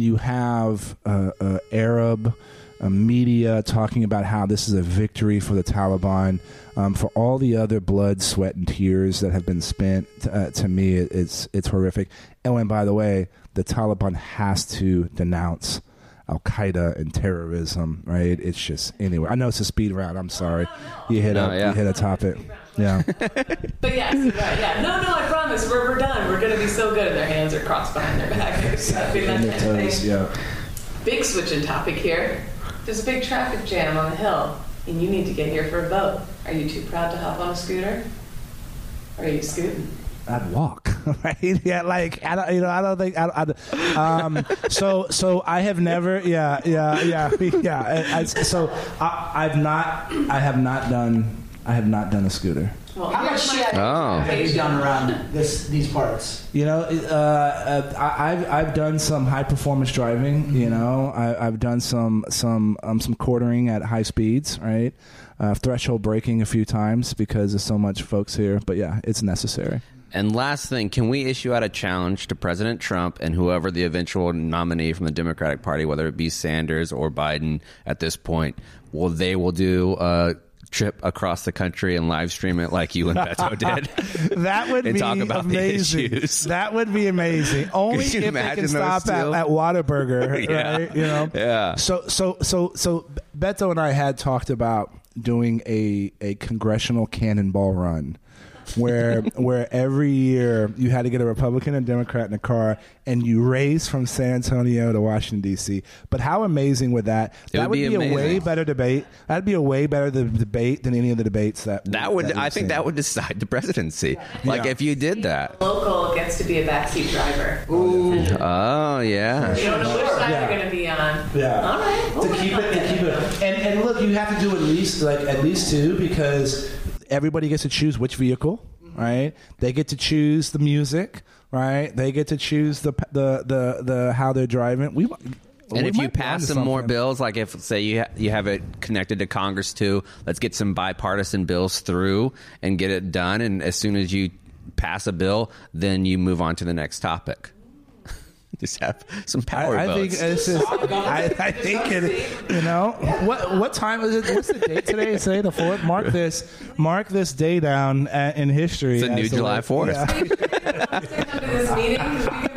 Arab media talking about how this is a victory for the Taliban, for all the other blood, sweat, and tears that have been spent, to me, it's horrific. Oh, and by the way, the Taliban has to denounce Al-Qaeda and terrorism, right? It's just, anyway, I know it's a speed round. I'm sorry. You hit a topic. Yeah. But yes, right, yeah. No, I promise. We're done. We're going to be so good. And their hands are crossed behind their back. Yeah. Big switching topic here. There's a big traffic jam on the hill, and you need to get here for a vote. Are you too proud to hop on a scooter? Or are you scooting? I'd walk, right? Yeah, like I don't think. So I have never. Yeah. I have not done a scooter. Well, How much shit have you done around these parts? I've done some high performance driving. I've done some quartering at high speeds, right? Threshold braking a few times because there's so much folks here. But yeah, it's necessary. And last thing, can we issue out a challenge to President Trump and whoever the eventual nominee from the Democratic Party, whether it be Sanders or Biden at this point, they will do a trip across the country and live stream it like you and Beto did? That would be talk about amazing. The issues. That would be amazing. Only if they can stop at Whataburger, yeah. right? Yeah. So Beto and I had talked about doing a congressional cannonball run. Where every year you had to get a Republican and Democrat in a car and you race from San Antonio to Washington, D.C. But how amazing would that? That would be a way better debate. That'd be a way better debate than any of the debates I think that would decide the presidency. Like if you did that. Local gets to be a backseat driver. Ooh. Oh, yeah. You don't know which side you're going to be on. Yeah. All right. To keep it. And look, you have to do at least two, because everybody gets to choose which vehicle, right? They get to choose the music, right? They get to choose the how they're driving. And if you pass some more bills, like if, say, you have it connected to Congress too, let's get some bipartisan bills through and get it done. And as soon as you pass a bill, then you move on to the next topic. Just have some power votes. I think this is. I think it. What time is it? What's the date today? Today the 4th. Mark this day down in history. It's a new July 4th. This meeting,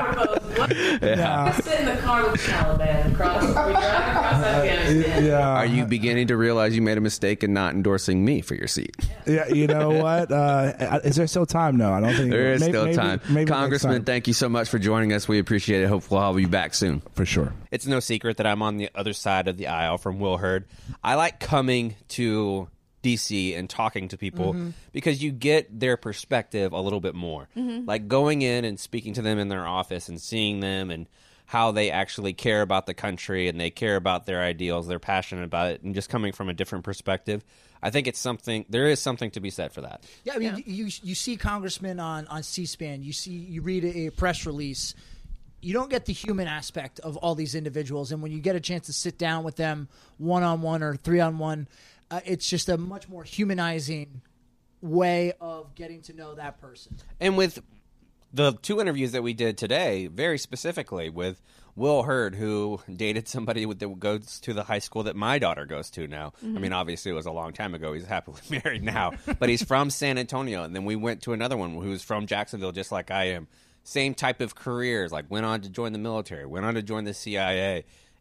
Yeah. sit in the car with the Taliban. We drive across Afghanistan. Yeah. Are you beginning to realize you made a mistake in not endorsing me for your seat? Yeah. You know what? Is there still time? No, I don't think there is still time. Maybe Congressman, thank you so much for joining us. We appreciate it. Hopefully, I'll be back soon. For sure. It's no secret that I'm on the other side of the aisle from Will Hurd. I like coming to DC and talking to people because you get their perspective a little bit more. Like going in and speaking to them in their office and seeing them and how they actually care about the country and they care about their ideals, they're passionate about it, and just coming from a different perspective. I think there is something to be said for that. Yeah, I mean, you see congressmen on C-SPAN, you read a press release. You don't get the human aspect of all these individuals, and when you get a chance to sit down with them one-on-one or three-on-one, it's just a much more humanizing way of getting to know that person. And with the 2 interviews that we did today, very specifically with Will Hurd, who dated somebody that goes to the high school that my daughter goes to now. I mean, obviously it was a long time ago. He's happily married now, but he's from San Antonio. And then we went to another one who's from Jacksonville, just like I am. Same type of careers, like went on to join the military, went on to join the CIA.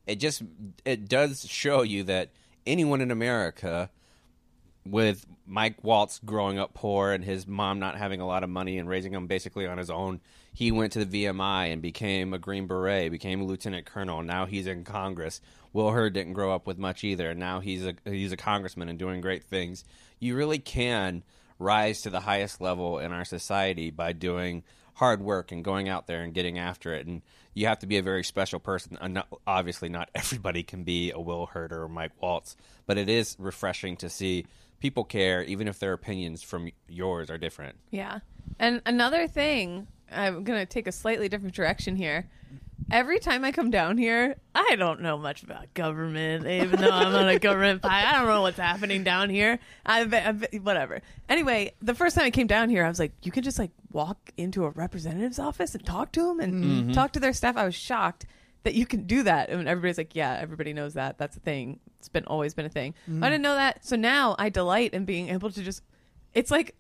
It does show you that anyone in America, with Mike Waltz growing up poor and his mom not having a lot of money and raising him basically on his own, he went to the VMI and became a Green Beret, became a lieutenant colonel. Now he's in Congress. Will Hurd didn't grow up with much either. Now he's a congressman and doing great things. You really can rise to the highest level in our society by doing hard work and going out there and getting after it. And you have to be a very special person. Obviously, not everybody can be a Will Hurd or a Mike Waltz, but it is refreshing to see people care, even if their opinions from yours are different. Yeah. And another thing, I'm going to take a slightly different direction here. Every time I come down here, I don't know much about government, even though I'm on a government pie. I don't know what's happening down here. Whatever. Anyway, the first time I came down here, I was like, you can just like walk into a representative's office and talk to them and talk to their staff. I was shocked that you can do that. And everybody's like, yeah, everybody knows that. That's a thing. It's always been a thing. I didn't know that. So now I delight in being able to just, it's like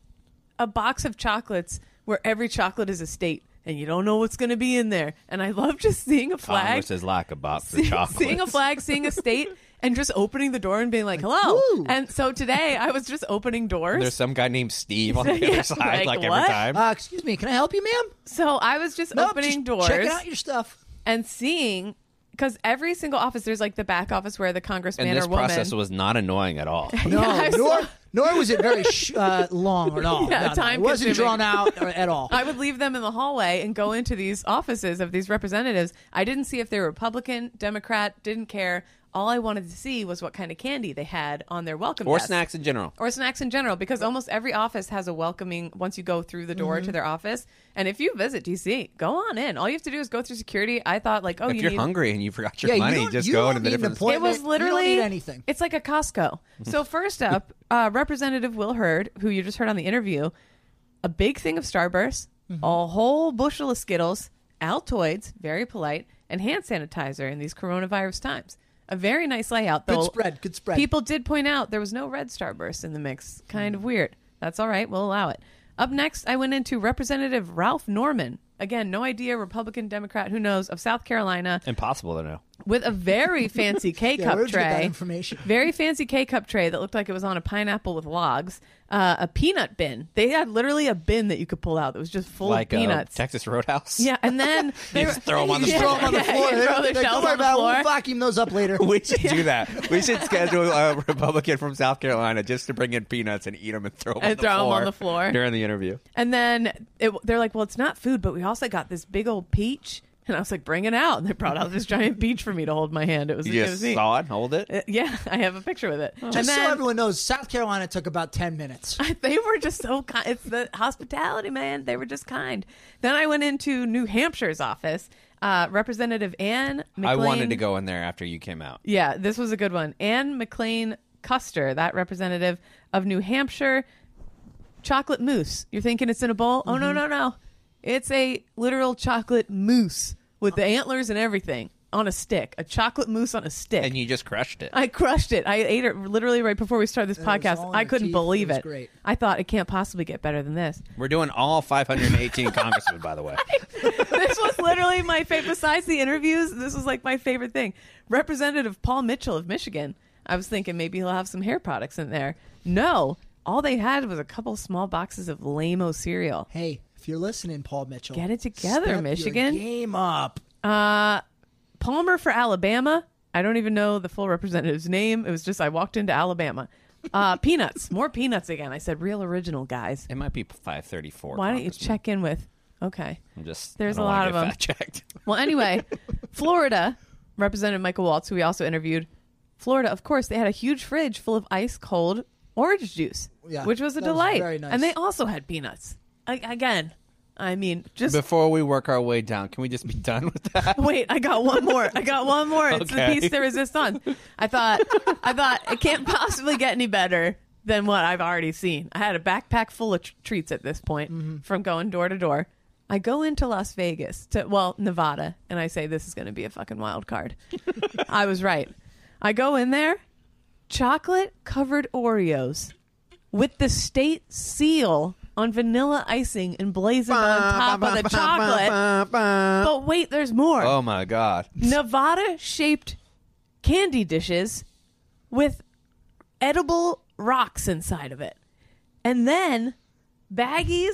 a box of chocolates where every chocolate is a state. And you don't know what's going to be in there. And I love just seeing a flag. Congress is like a box of chocolates. Seeing a flag, seeing a state, and just opening the door and being like, hello. Woo. And so today I was just opening doors. There's some guy named Steve on the other side, like every time. Excuse me, can I help you, ma'am? So I was just opening doors. Checking out your stuff. And seeing, because every single office, there's like the back office where the congressman and or woman. this process was not annoying at all. No, nor was it very long at all. Yeah, it wasn't drawn out at all. I would leave them in the hallway and go into these offices of these representatives. I didn't see if they were Republican, Democrat, didn't care. All I wanted to see was what kind of candy they had on their welcome desk. Or snacks in general, because almost every office has a welcoming once you go through the door to their office. And if you visit D.C., go on in. All you have to do is go through security. I thought, like, if you're hungry and you forgot your money, just go into the different... It was literally... You don't need anything. It's like a Costco. So first up, Representative Will Hurd, who you just heard on the interview, a big thing of Starburst, a whole bushel of Skittles, Altoids, very polite, and hand sanitizer in these coronavirus times. A very nice layout, though. Good spread. People did point out there was no red Starburst in the mix. Kind of weird. That's all right. We'll allow it. Up next, I went into Representative Ralph Norman. Again, no idea, Republican, Democrat, who knows, of South Carolina. Impossible to know. With a very fancy K-cup tray. Information. Very fancy K-cup tray that looked like it was on a pineapple with logs. A peanut bin. They had literally a bin that you could pull out that was just full of peanuts. Texas Roadhouse? Yeah, and then... They just throw them on the floor. Throw them on the floor. Don't worry about it. We'll vacuum those up later. We should do that. We should schedule a Republican from South Carolina just to bring in peanuts and eat them and throw them on the floor during the interview. And then they're like, well, it's not food, but we also got this big old peach. And I was like, bring it out. And they brought out this giant peach for me to hold my hand. It was You it just was neat. saw it, hold it? Yeah, I have a picture with it. Just so everyone knows, South Carolina took about 10 minutes. They were just so kind. It's the hospitality, man. They were just kind. Then I went into New Hampshire's office. Representative Ann McLean. I wanted to go in there after you came out. Yeah, this was a good one. Ann McLean Custer, that representative of New Hampshire. Chocolate mousse. You're thinking it's in a bowl? Oh, no. It's a literal chocolate mousse with the antlers and everything on a stick. A chocolate mousse on a stick. And you just crushed it. I crushed it. I ate it literally right before we started this podcast. I couldn't believe it. Great. I thought it can't possibly get better than this. We're doing all 518 congressmen, by the way. This was literally my favorite. Besides the interviews, this was like my favorite thing. Representative Paul Mitchell of Michigan. I was thinking maybe he'll have some hair products in there. No. All they had was a couple small boxes of Lame-O cereal. Hey, if you're listening, Paul Mitchell, get it together, step Michigan. Your game up. Palmer for Alabama. I don't even know the full representative's name. It was just I walked into Alabama. Peanuts. More peanuts again. I said real original, guys. It might be 534. Why don't you check in with... Okay. There's a lot of them. Fact-checked. Well, anyway, Florida, Representative Michael Waltz, who we also interviewed. Florida, of course, they had a huge fridge full of ice-cold orange juice, which was a delight. Was very nice. And they also had peanuts. Again, I mean, just... Before we work our way down, can we just be done with that? Wait, I got one more. It's the piece to resist on. I thought it can't possibly get any better than what I've already seen. I had a backpack full of treats at this point from going door to door. I go into Las Vegas, Nevada, and I say this is going to be a fucking wild card. I was right. I go in there, chocolate-covered Oreos with the state seal on vanilla icing emblazoned on top of the chocolate. But wait, there's more. Oh, my God. Nevada-shaped candy dishes with edible rocks inside of it. And then baggies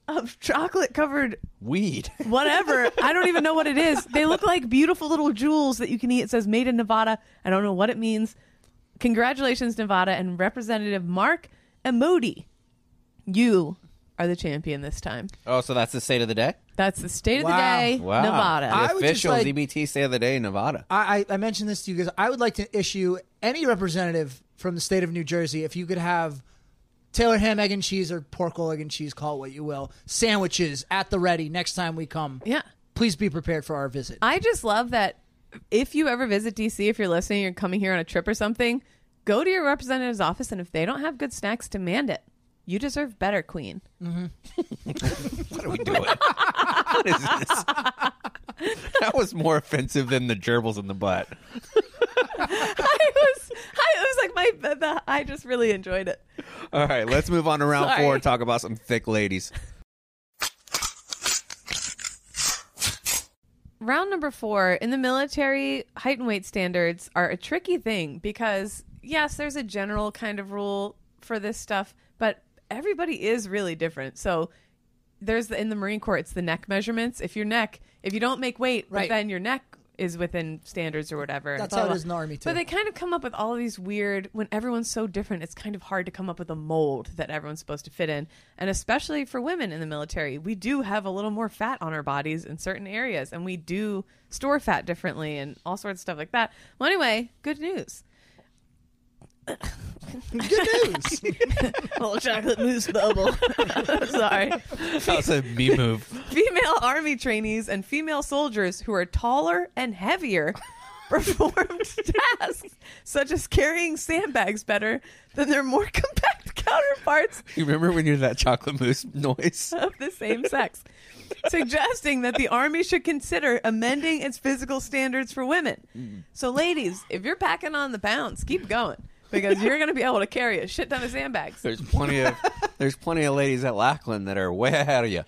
of chocolate-covered Weed. whatever. I don't even know what it is. They look like beautiful little jewels that you can eat. It says made in Nevada. I don't know what it means. Congratulations, Nevada, and Representative Mark Emoti. You are the champion this time. Oh, so that's the state of the day? That's the state of the Wow. day, Wow. Nevada. The I would just official like- ZBT state of the day in Nevada. I mentioned this to you because I would like to issue any representative from the state of New Jersey, if you could have Taylor ham, egg, and cheese, or pork, egg, and cheese, call it what you will, sandwiches at the ready next time we come. Yeah. Please be prepared for our visit. I just love that if you ever visit D.C., if you're listening, you're coming here on a trip or something, go to your representative's office, and if they don't have good snacks, demand it. You deserve better, Queen. What are we doing? What is this? That was more offensive than the gerbils in the butt. I just really enjoyed it. All right, let's move on to round Sorry. 4 and talk about some thick ladies. Round number 4, in the military, height and weight standards are a tricky thing because, yes, there's a general kind of rule for this stuff, but everybody is really different. So there's in the Marine Corps, it's the neck measurements. If you don't make weight, Right. but then your neck is within standards or whatever. That's blah, how it blah. is in the Army, too. But they kind of come up with all of these weird, when everyone's so different, it's kind of hard to come up with a mold that everyone's supposed to fit in. And especially for women in the military, we do have a little more fat on our bodies in certain areas, and we do store fat differently and all sorts of stuff like that. Well, anyway, good news. Good news. Little chocolate mousse bubble. Sorry. That was a me move. Female Army trainees and female soldiers who are taller and heavier performed tasks such as carrying sandbags better than their more compact counterparts You remember when you did that chocolate mousse noise? of the same sex, suggesting that the Army should consider amending its physical standards for women. So, ladies, if you're packing on the pounds, keep going. Because you're going to be able to carry a shit ton of sandbags. There's plenty of ladies at Lackland that are way ahead of you.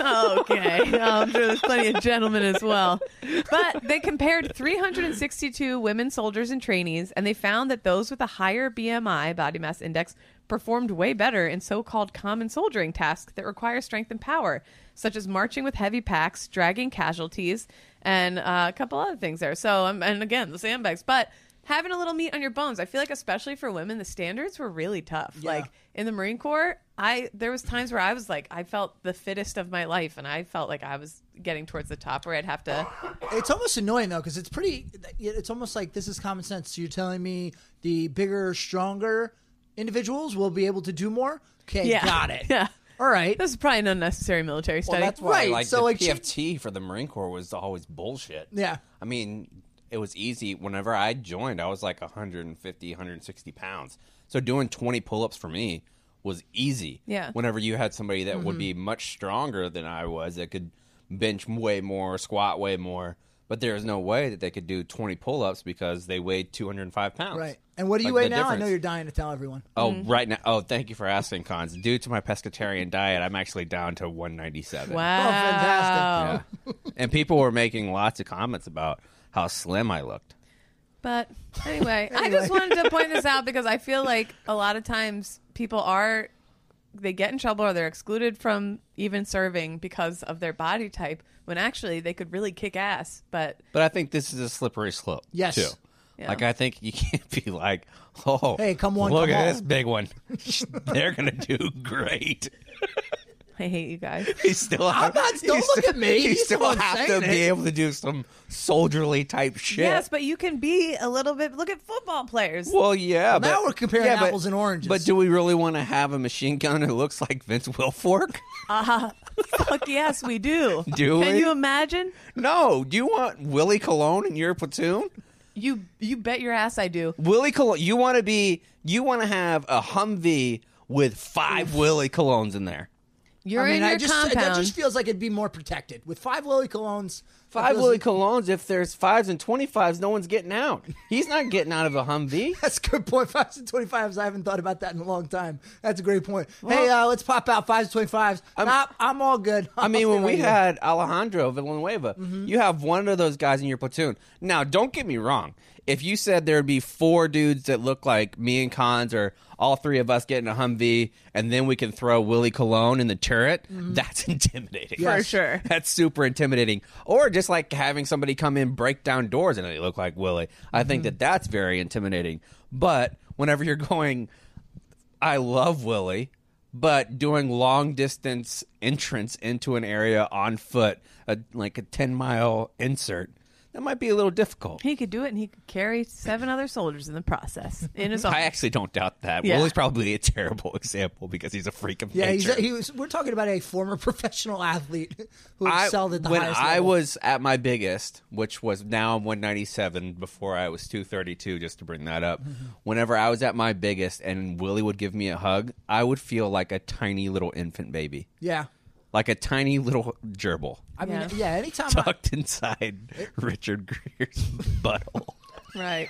Okay. I'm sure there's plenty of gentlemen as well. But they compared 362 women soldiers and trainees, and they found that those with a higher BMI, body mass index, performed way better in so-called common soldiering tasks that require strength and power, such as marching with heavy packs, dragging casualties, and a couple other things there. So, and again, the sandbags. But having a little meat on your bones, I feel like especially for women, the standards were really tough. Yeah. Like in the Marine Corps, there was times where I was like, I felt the fittest of my life, and I felt like I was getting towards the top where I'd have to. It's almost annoying, though, because it's almost like this is common sense. So you're telling me the bigger, stronger individuals will be able to do more? Okay, Yeah. got it. Yeah. All right. This is probably an unnecessary military Well, study. that's why Right, like so, the like, PFT for the Marine Corps was always bullshit. Yeah. I mean, it was easy. Whenever I joined, I was like 150, 160 pounds. So doing 20 pull-ups for me was easy. Yeah. Whenever you had somebody that would be much stronger than I was, that could bench way more, squat way more, but there's no way that they could do 20 pull-ups because they weighed 205 pounds. Right. And what do you Like, weigh the now? I difference. know you're dying to tell everyone. Oh, right now. Oh, thank you for asking, Cons. Due to my pescatarian diet, I'm actually down to 197. Wow. Oh, fantastic. Yeah. And people were making lots of comments about how slim I looked. But anyway, I just wanted to point this out because I feel like a lot of times people they get in trouble or they're excluded from even serving because of their body type when actually they could really kick ass. But I think this is a slippery slope. Yes. Too. Yeah. Like, I think you can't be like, oh, Hey, come one, look come at all. this big one. They're going to do great. I hate you guys. You still have, don't look at me. You He's the still one have to saying be it. able to do some soldierly type shit. Yes, but you can be a little bit. Look at football players. Well, yeah. now but, we're comparing yeah, but- apples and oranges. But do we really want to have a machine gun who looks like Vince Wilfork? Fuck yes, we do. Do Can we? you imagine? No. Do you want Willie Colon in your platoon? You bet your ass I do. Willie Colon. You want to have a Humvee with 5 Willie Colons in there. You're I mean, in your that compound. just feels like it'd be more protected. With 5 Willie Colognes, 5 Willie Colognes, if there's 5s and 25s, no one's getting out. He's not getting out of a Humvee. That's a good point. 5s and 25s. I haven't thought about that in a long time. That's a great point. Hey, let's pop out 5s and 25s. I'm all good. I mean, when we had Alejandro Villanueva, you have one of those guys in your platoon. Now, don't get me wrong. If you said there would be 4 dudes that look like me and Cons, or all 3 of us getting a Humvee, and then we can throw Willie Colon in the turret, that's intimidating. Yes. For sure. That's super intimidating. Or just like having somebody come in, break down doors, and they look like Willie. I think that's very intimidating. But whenever you're going, I love Willie, but doing long-distance entrance into an area on foot, like a 10-mile insert, that might be a little difficult. He could do it, and he could carry 7 other soldiers in the process in his arms. I actually don't doubt that. Yeah. Willie's probably a terrible example because he's a freak of nature. We're talking about a former professional athlete who excelled at the highest level. When I was at my biggest, which was now 197, before I was 232, just to bring that up, whenever I was at my biggest and Willie would give me a hug, I would feel like a tiny little infant baby. Yeah. Like a tiny little gerbil. I mean, anytime tucked inside Richard Greer's butthole. Right.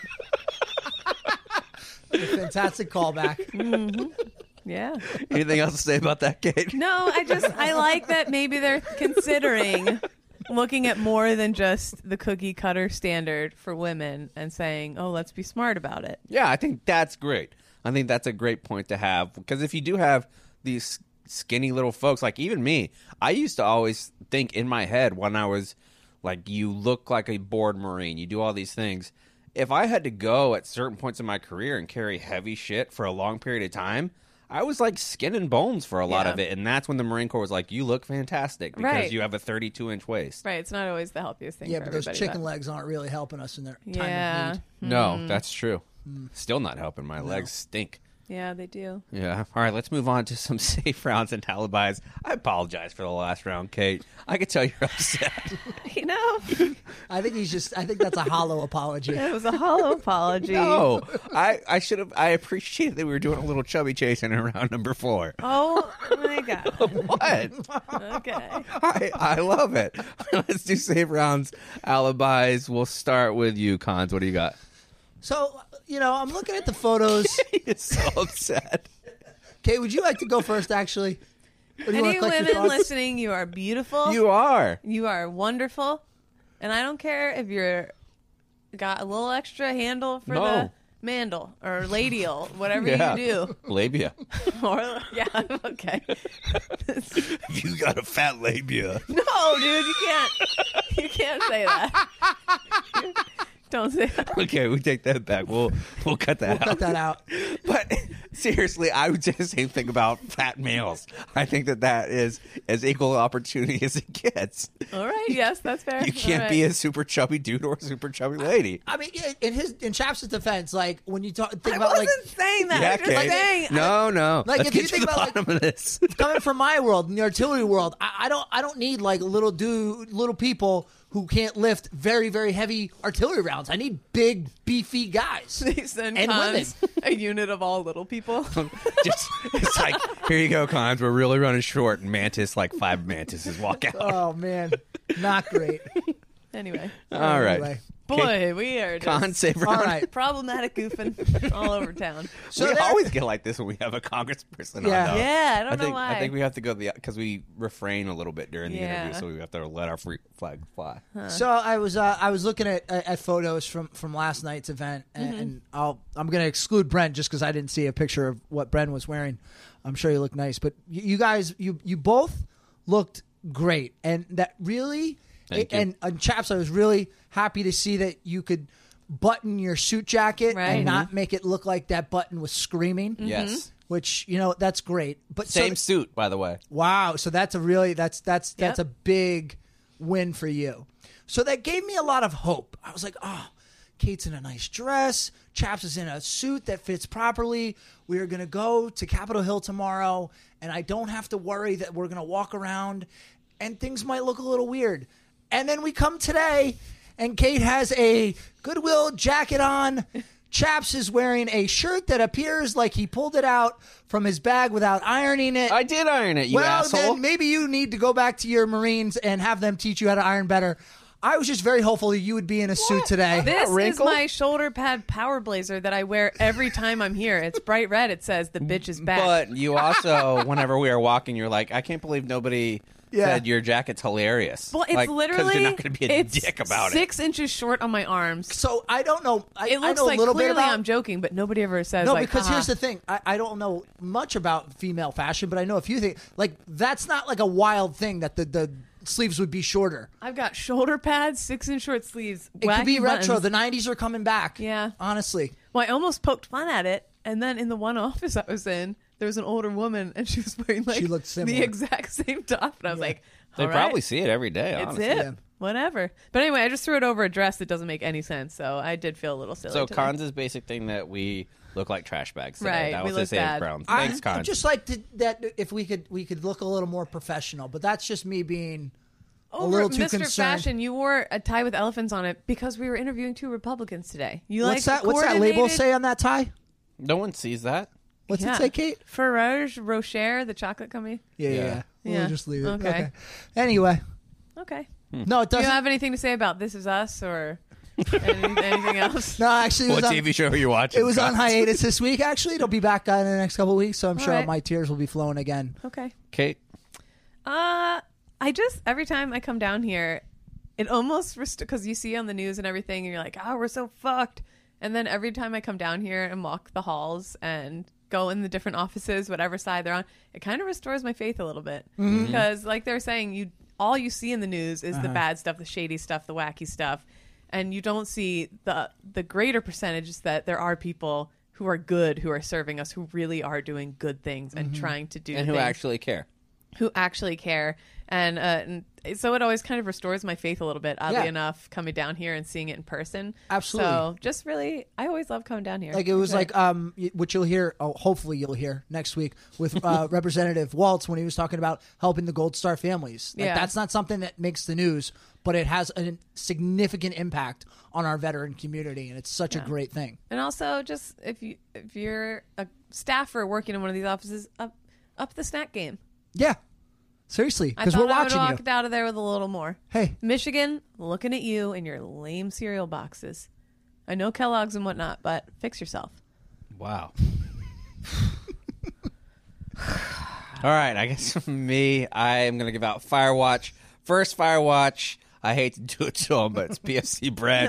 A fantastic callback. Yeah. Anything else to say about that, Kate? No, I like that maybe they're considering looking at more than just the cookie cutter standard for women and saying, oh, let's be smart about it. Yeah, I think that's great. I think that's a great point to have, because if you do have these skinny little folks, like even me, I used to always think in my head when I was like, you look like a bored Marine, you do all these things. If I had to go at certain points in my career and carry heavy shit for a long period of time, I was like skin and bones for a lot of it. And that's when the Marine Corps was like, you look fantastic because you have a 32-inch waist. Right. It's not always the healthiest thing. Yeah, for but those everybody, chicken legs aren't really helping us in their time of need. No, that's true. Still not helping. My legs stink. Yeah, they do. Yeah. All right, let's move on to some safe rounds and alibis. I apologize for the last round, Kate. I could tell you're upset. You know? I think that's a hollow apology. It was a hollow apology. No. I should have. I appreciated that we were doing a little chubby chasing in round number 4. Oh, my God. What? Okay. I love it. Let's do safe rounds, alibis. We'll start with you, Cons. What do you got? So, I'm looking at the photos. He's so upset. Kate, would you like to go first, actually? Any women listening, you are beautiful. You are. You are wonderful. And I don't care if you're got a little extra handle for the mandel or ladial, whatever you do. Labia. Okay. You got a fat labia. No, dude, you can't say that. Don't say that. Okay, we take that back. We'll cut that out. Cut that out. But seriously, I would say the same thing about fat males. I think that is as equal opportunity as it gets. All right, yes, that's fair. You can't be a super chubby dude or a super chubby lady. I mean, in Chaps' defense, like when you think I about wasn't saying that. Yeah, I'm just saying. No. Like Let's if you get think to the about bottom of this. coming from my world, in the artillery world, I don't need like little people who can't lift very, very heavy artillery rounds. I need big, beefy guys. They send and Cons women. a unit of all little people. It's like, here you go, Cons. We're really running short. And Mantis, like 5 Mantises walk out. Oh, man. Not great. Anyway. All right. Boy, we are just Cons, safe round. All right. problematic goofing all over town. So we always get like this when we have a congressperson on. Yeah. Though. Yeah, I don't know why. I think we have to go because we refrain a little bit during the interview, so we have to let our flag fly. So I was looking at photos from last night's event, and I'm going to exclude Brent just because I didn't see a picture of what Brent was wearing. I'm sure you look nice, but you guys, you both looked great, and that really. And Chaps, I was really happy to see that you could button your suit jacket and not make it look like that button was screaming. Yes. Which, that's great. But Same suit, by the way. Wow. So that's a big win for you. So that gave me a lot of hope. I was like, oh, Kate's in a nice dress. Chaps is in a suit that fits properly. We are going to go to Capitol Hill tomorrow, and I don't have to worry that we're going to walk around and things might look a little weird. And then we come today, and Kate has a Goodwill jacket on. Chaps is wearing a shirt that appears like he pulled it out from his bag without ironing it. I did iron it, you well, asshole. Then maybe you need to go back to your Marines and have them teach you how to iron better. I was just very hopeful that you would be in a suit today. This is my shoulder pad power blazer that I wear every time I'm here. It's bright red. It says the bitch is back. But you also, whenever we are walking, you're like, I can't believe nobody said your jacket's hilarious. Well, it's literally, because you're not going to be a dick about 6 inches short on my arms. So I don't know. It looks I know like a little bit clearly about. I'm joking, but nobody ever says No, like, because haha. here's the thing. I don't know much about female fashion, but I know a few things. Like, that's not like a wild thing that the sleeves would be shorter. I've got shoulder pads, 6-inch short sleeves. It could be wacky retro. buttons. The 90s are coming back. Yeah. Honestly. Well, I almost poked fun at it, and then in the one office I was in, there was an older woman, and she was wearing like She looked similar. the exact same top, and I was like, They all probably right, see it every day, it's honestly. hip. Yeah. Whatever. But anyway, I just threw it over a dress that doesn't make any sense, so I did feel a little silly. So today. Cons' basic thing that we look like trash bags today. Right, That we was look his Save bad. Brown. I Thanks, Cons. just like that if we could look a little more professional, but that's just me being a little too Mr. concerned. Fashion, you wore a tie with elephants on it because we were interviewing 2 Republicans today. You What's like that label coordinated- say on that tie? No one sees that. What's Yeah. it say, Kate? Ferrero Rocher, the chocolate company. Yeah. Yeah. We'll just leave it. Okay. Anyway. Okay. No, it Do you doesn't. have anything to say about This Is Us or anything else? No, actually, it What was on, TV show are you watching? it was on Cons? hiatus this week. Actually, it'll be back in the next couple of weeks, so I'm All sure right. my tears will be flowing again. Okay. Kate? I just, every time I come down here, it almost, because you see on the news and everything, and you're like, oh, we're so fucked. And then every time I come down here and walk the halls and go in the different offices, whatever side they're on, it kind of restores my faith a little bit. Because like they're saying, all you see in the news is the bad stuff, the shady stuff, the wacky stuff. And you don't see the greater percentage that there are people who are good, who are serving us, who really are doing good things and trying to do And who things. actually care. Who actually care. And so it always kind of restores my faith a little bit, oddly Yeah. enough, coming down here and seeing it in person. Absolutely. So just really, I always love coming down here. Like it was Good. like what you'll hear, hopefully you'll hear next week with Representative Waltz when he was talking about helping the Gold Star families. Like, Yeah. that's not something that makes the news, but it has a significant impact on our veteran community, and it's such a great thing. And also, just if you're a staffer working in one of these offices, up the snack game. Yeah, seriously, I because thought we're I would watching have you. walked out of there with a little more. Hey, Michigan, looking at you and your lame cereal boxes. I know Kellogg's and whatnot, but fix yourself. Wow. All right, I guess for me, I am going to give out Firewatch. First Firewatch, I hate to do it to him, but it's PFC Bren.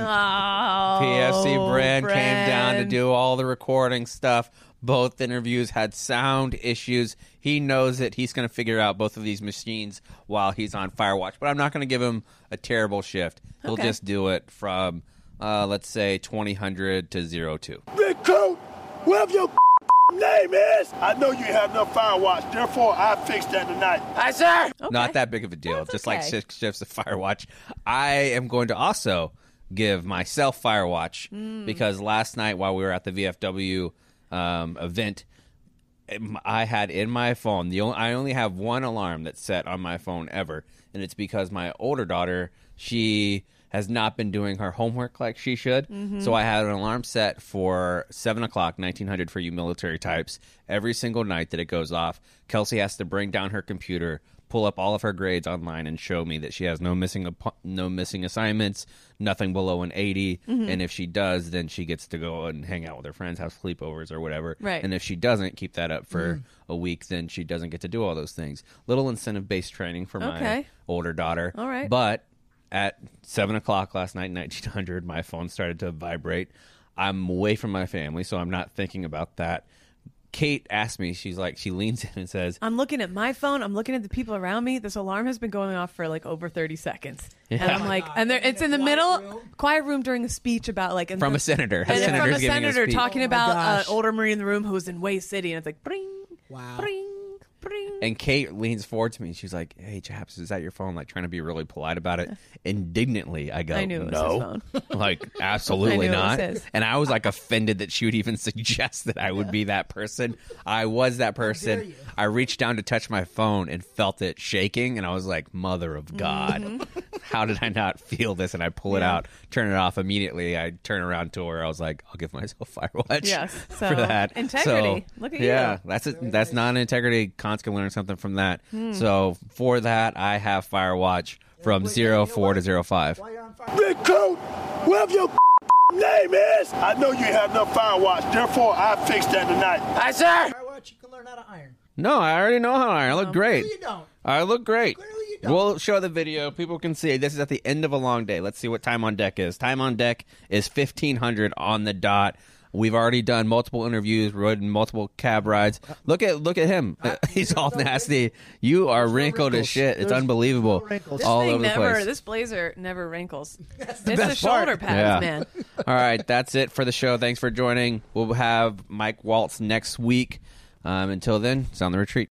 PFC Bren came down to do all the recording stuff. Both interviews had sound issues. He knows it. He's going to figure out both of these machines while he's on Firewatch. But I'm not going to give him a terrible shift. He'll Okay. just do it from, let's say, 2000 to 02. Big Coat, whatever your name is, I know you have enough Firewatch. Therefore, I fixed that tonight. Hi, sir. Not that big of a deal. That's Just like okay. 6 shifts of Firewatch. I am going to also give myself Firewatch because last night while we were at the VFW event, I had in my phone, I only have one alarm that's set on my phone ever, and it's because my older daughter, she has not been doing her homework like she should. So I had an alarm set for 7 o'clock, 1900 for you military types. Every single night that it goes off, Kelsey has to bring down her computer, pull up all of her grades online, and show me that she has no missing assignments, nothing below an 80. And if she does, then she gets to go and hang out with her friends, have sleepovers or whatever. Right. And if she doesn't keep that up for a week, then she doesn't get to do all those things. Little incentive-based training for my Okay. older daughter. All right. But at 7 o'clock last night, 1900, my phone started to vibrate. I'm away from my family, so I'm not thinking about that. Kate asked me, she leans in and says, I'm looking at my phone. I'm looking at the people around me. This alarm has been going off for like over 30 seconds. And I'm like, and it's in the middle, quiet room during a speech about like. from a senator. And from a giving senator speech. talking Oh my about gosh. an older Marine in the room who was in Way City. And it's like, bring, wow. bring, bring. And Kate leans forward to me and she's like, hey, Chaps, is that your phone? Like, trying to be really polite about it. Indignantly, I go, I knew it was no. his phone. Like, absolutely I knew it was not. his. And I was like offended that she would even suggest that I would be that person. I was that person. I reached down to touch my phone and felt it shaking. And I was like, mother of God, Mm-hmm. how did I not feel this? And I pull it out, turn it off immediately. I turn around to her. I was like, I'll give myself Firewatch Yes. So, for that. integrity. So, Look at yeah, you. that's non-integrity. Cons can learn something from that. Hmm. So for that, I have Firewatch. from 04 to 05. Big Coat, whatever your name is, I know you have enough firewatch. Therefore, I fixed that tonight. Hi, sir. Firewatch, you can learn how to iron. No, I already know how to iron. I look great. You don't. I look great. Clearly you don't. We'll show the video. People can see. This is at the end of a long day. Let's see what time on deck is. Time on deck is 1500 on the dot. We've already done multiple interviews, ridden multiple cab rides. Look at him. He's all nasty. You are wrinkled as shit. It's unbelievable. This All thing over the never, place. this blazer never wrinkles. It's the the best shoulder part. pads, man. All right, that's it for the show. Thanks for joining. We'll have Mike Waltz next week. Until then, it's on the retreat.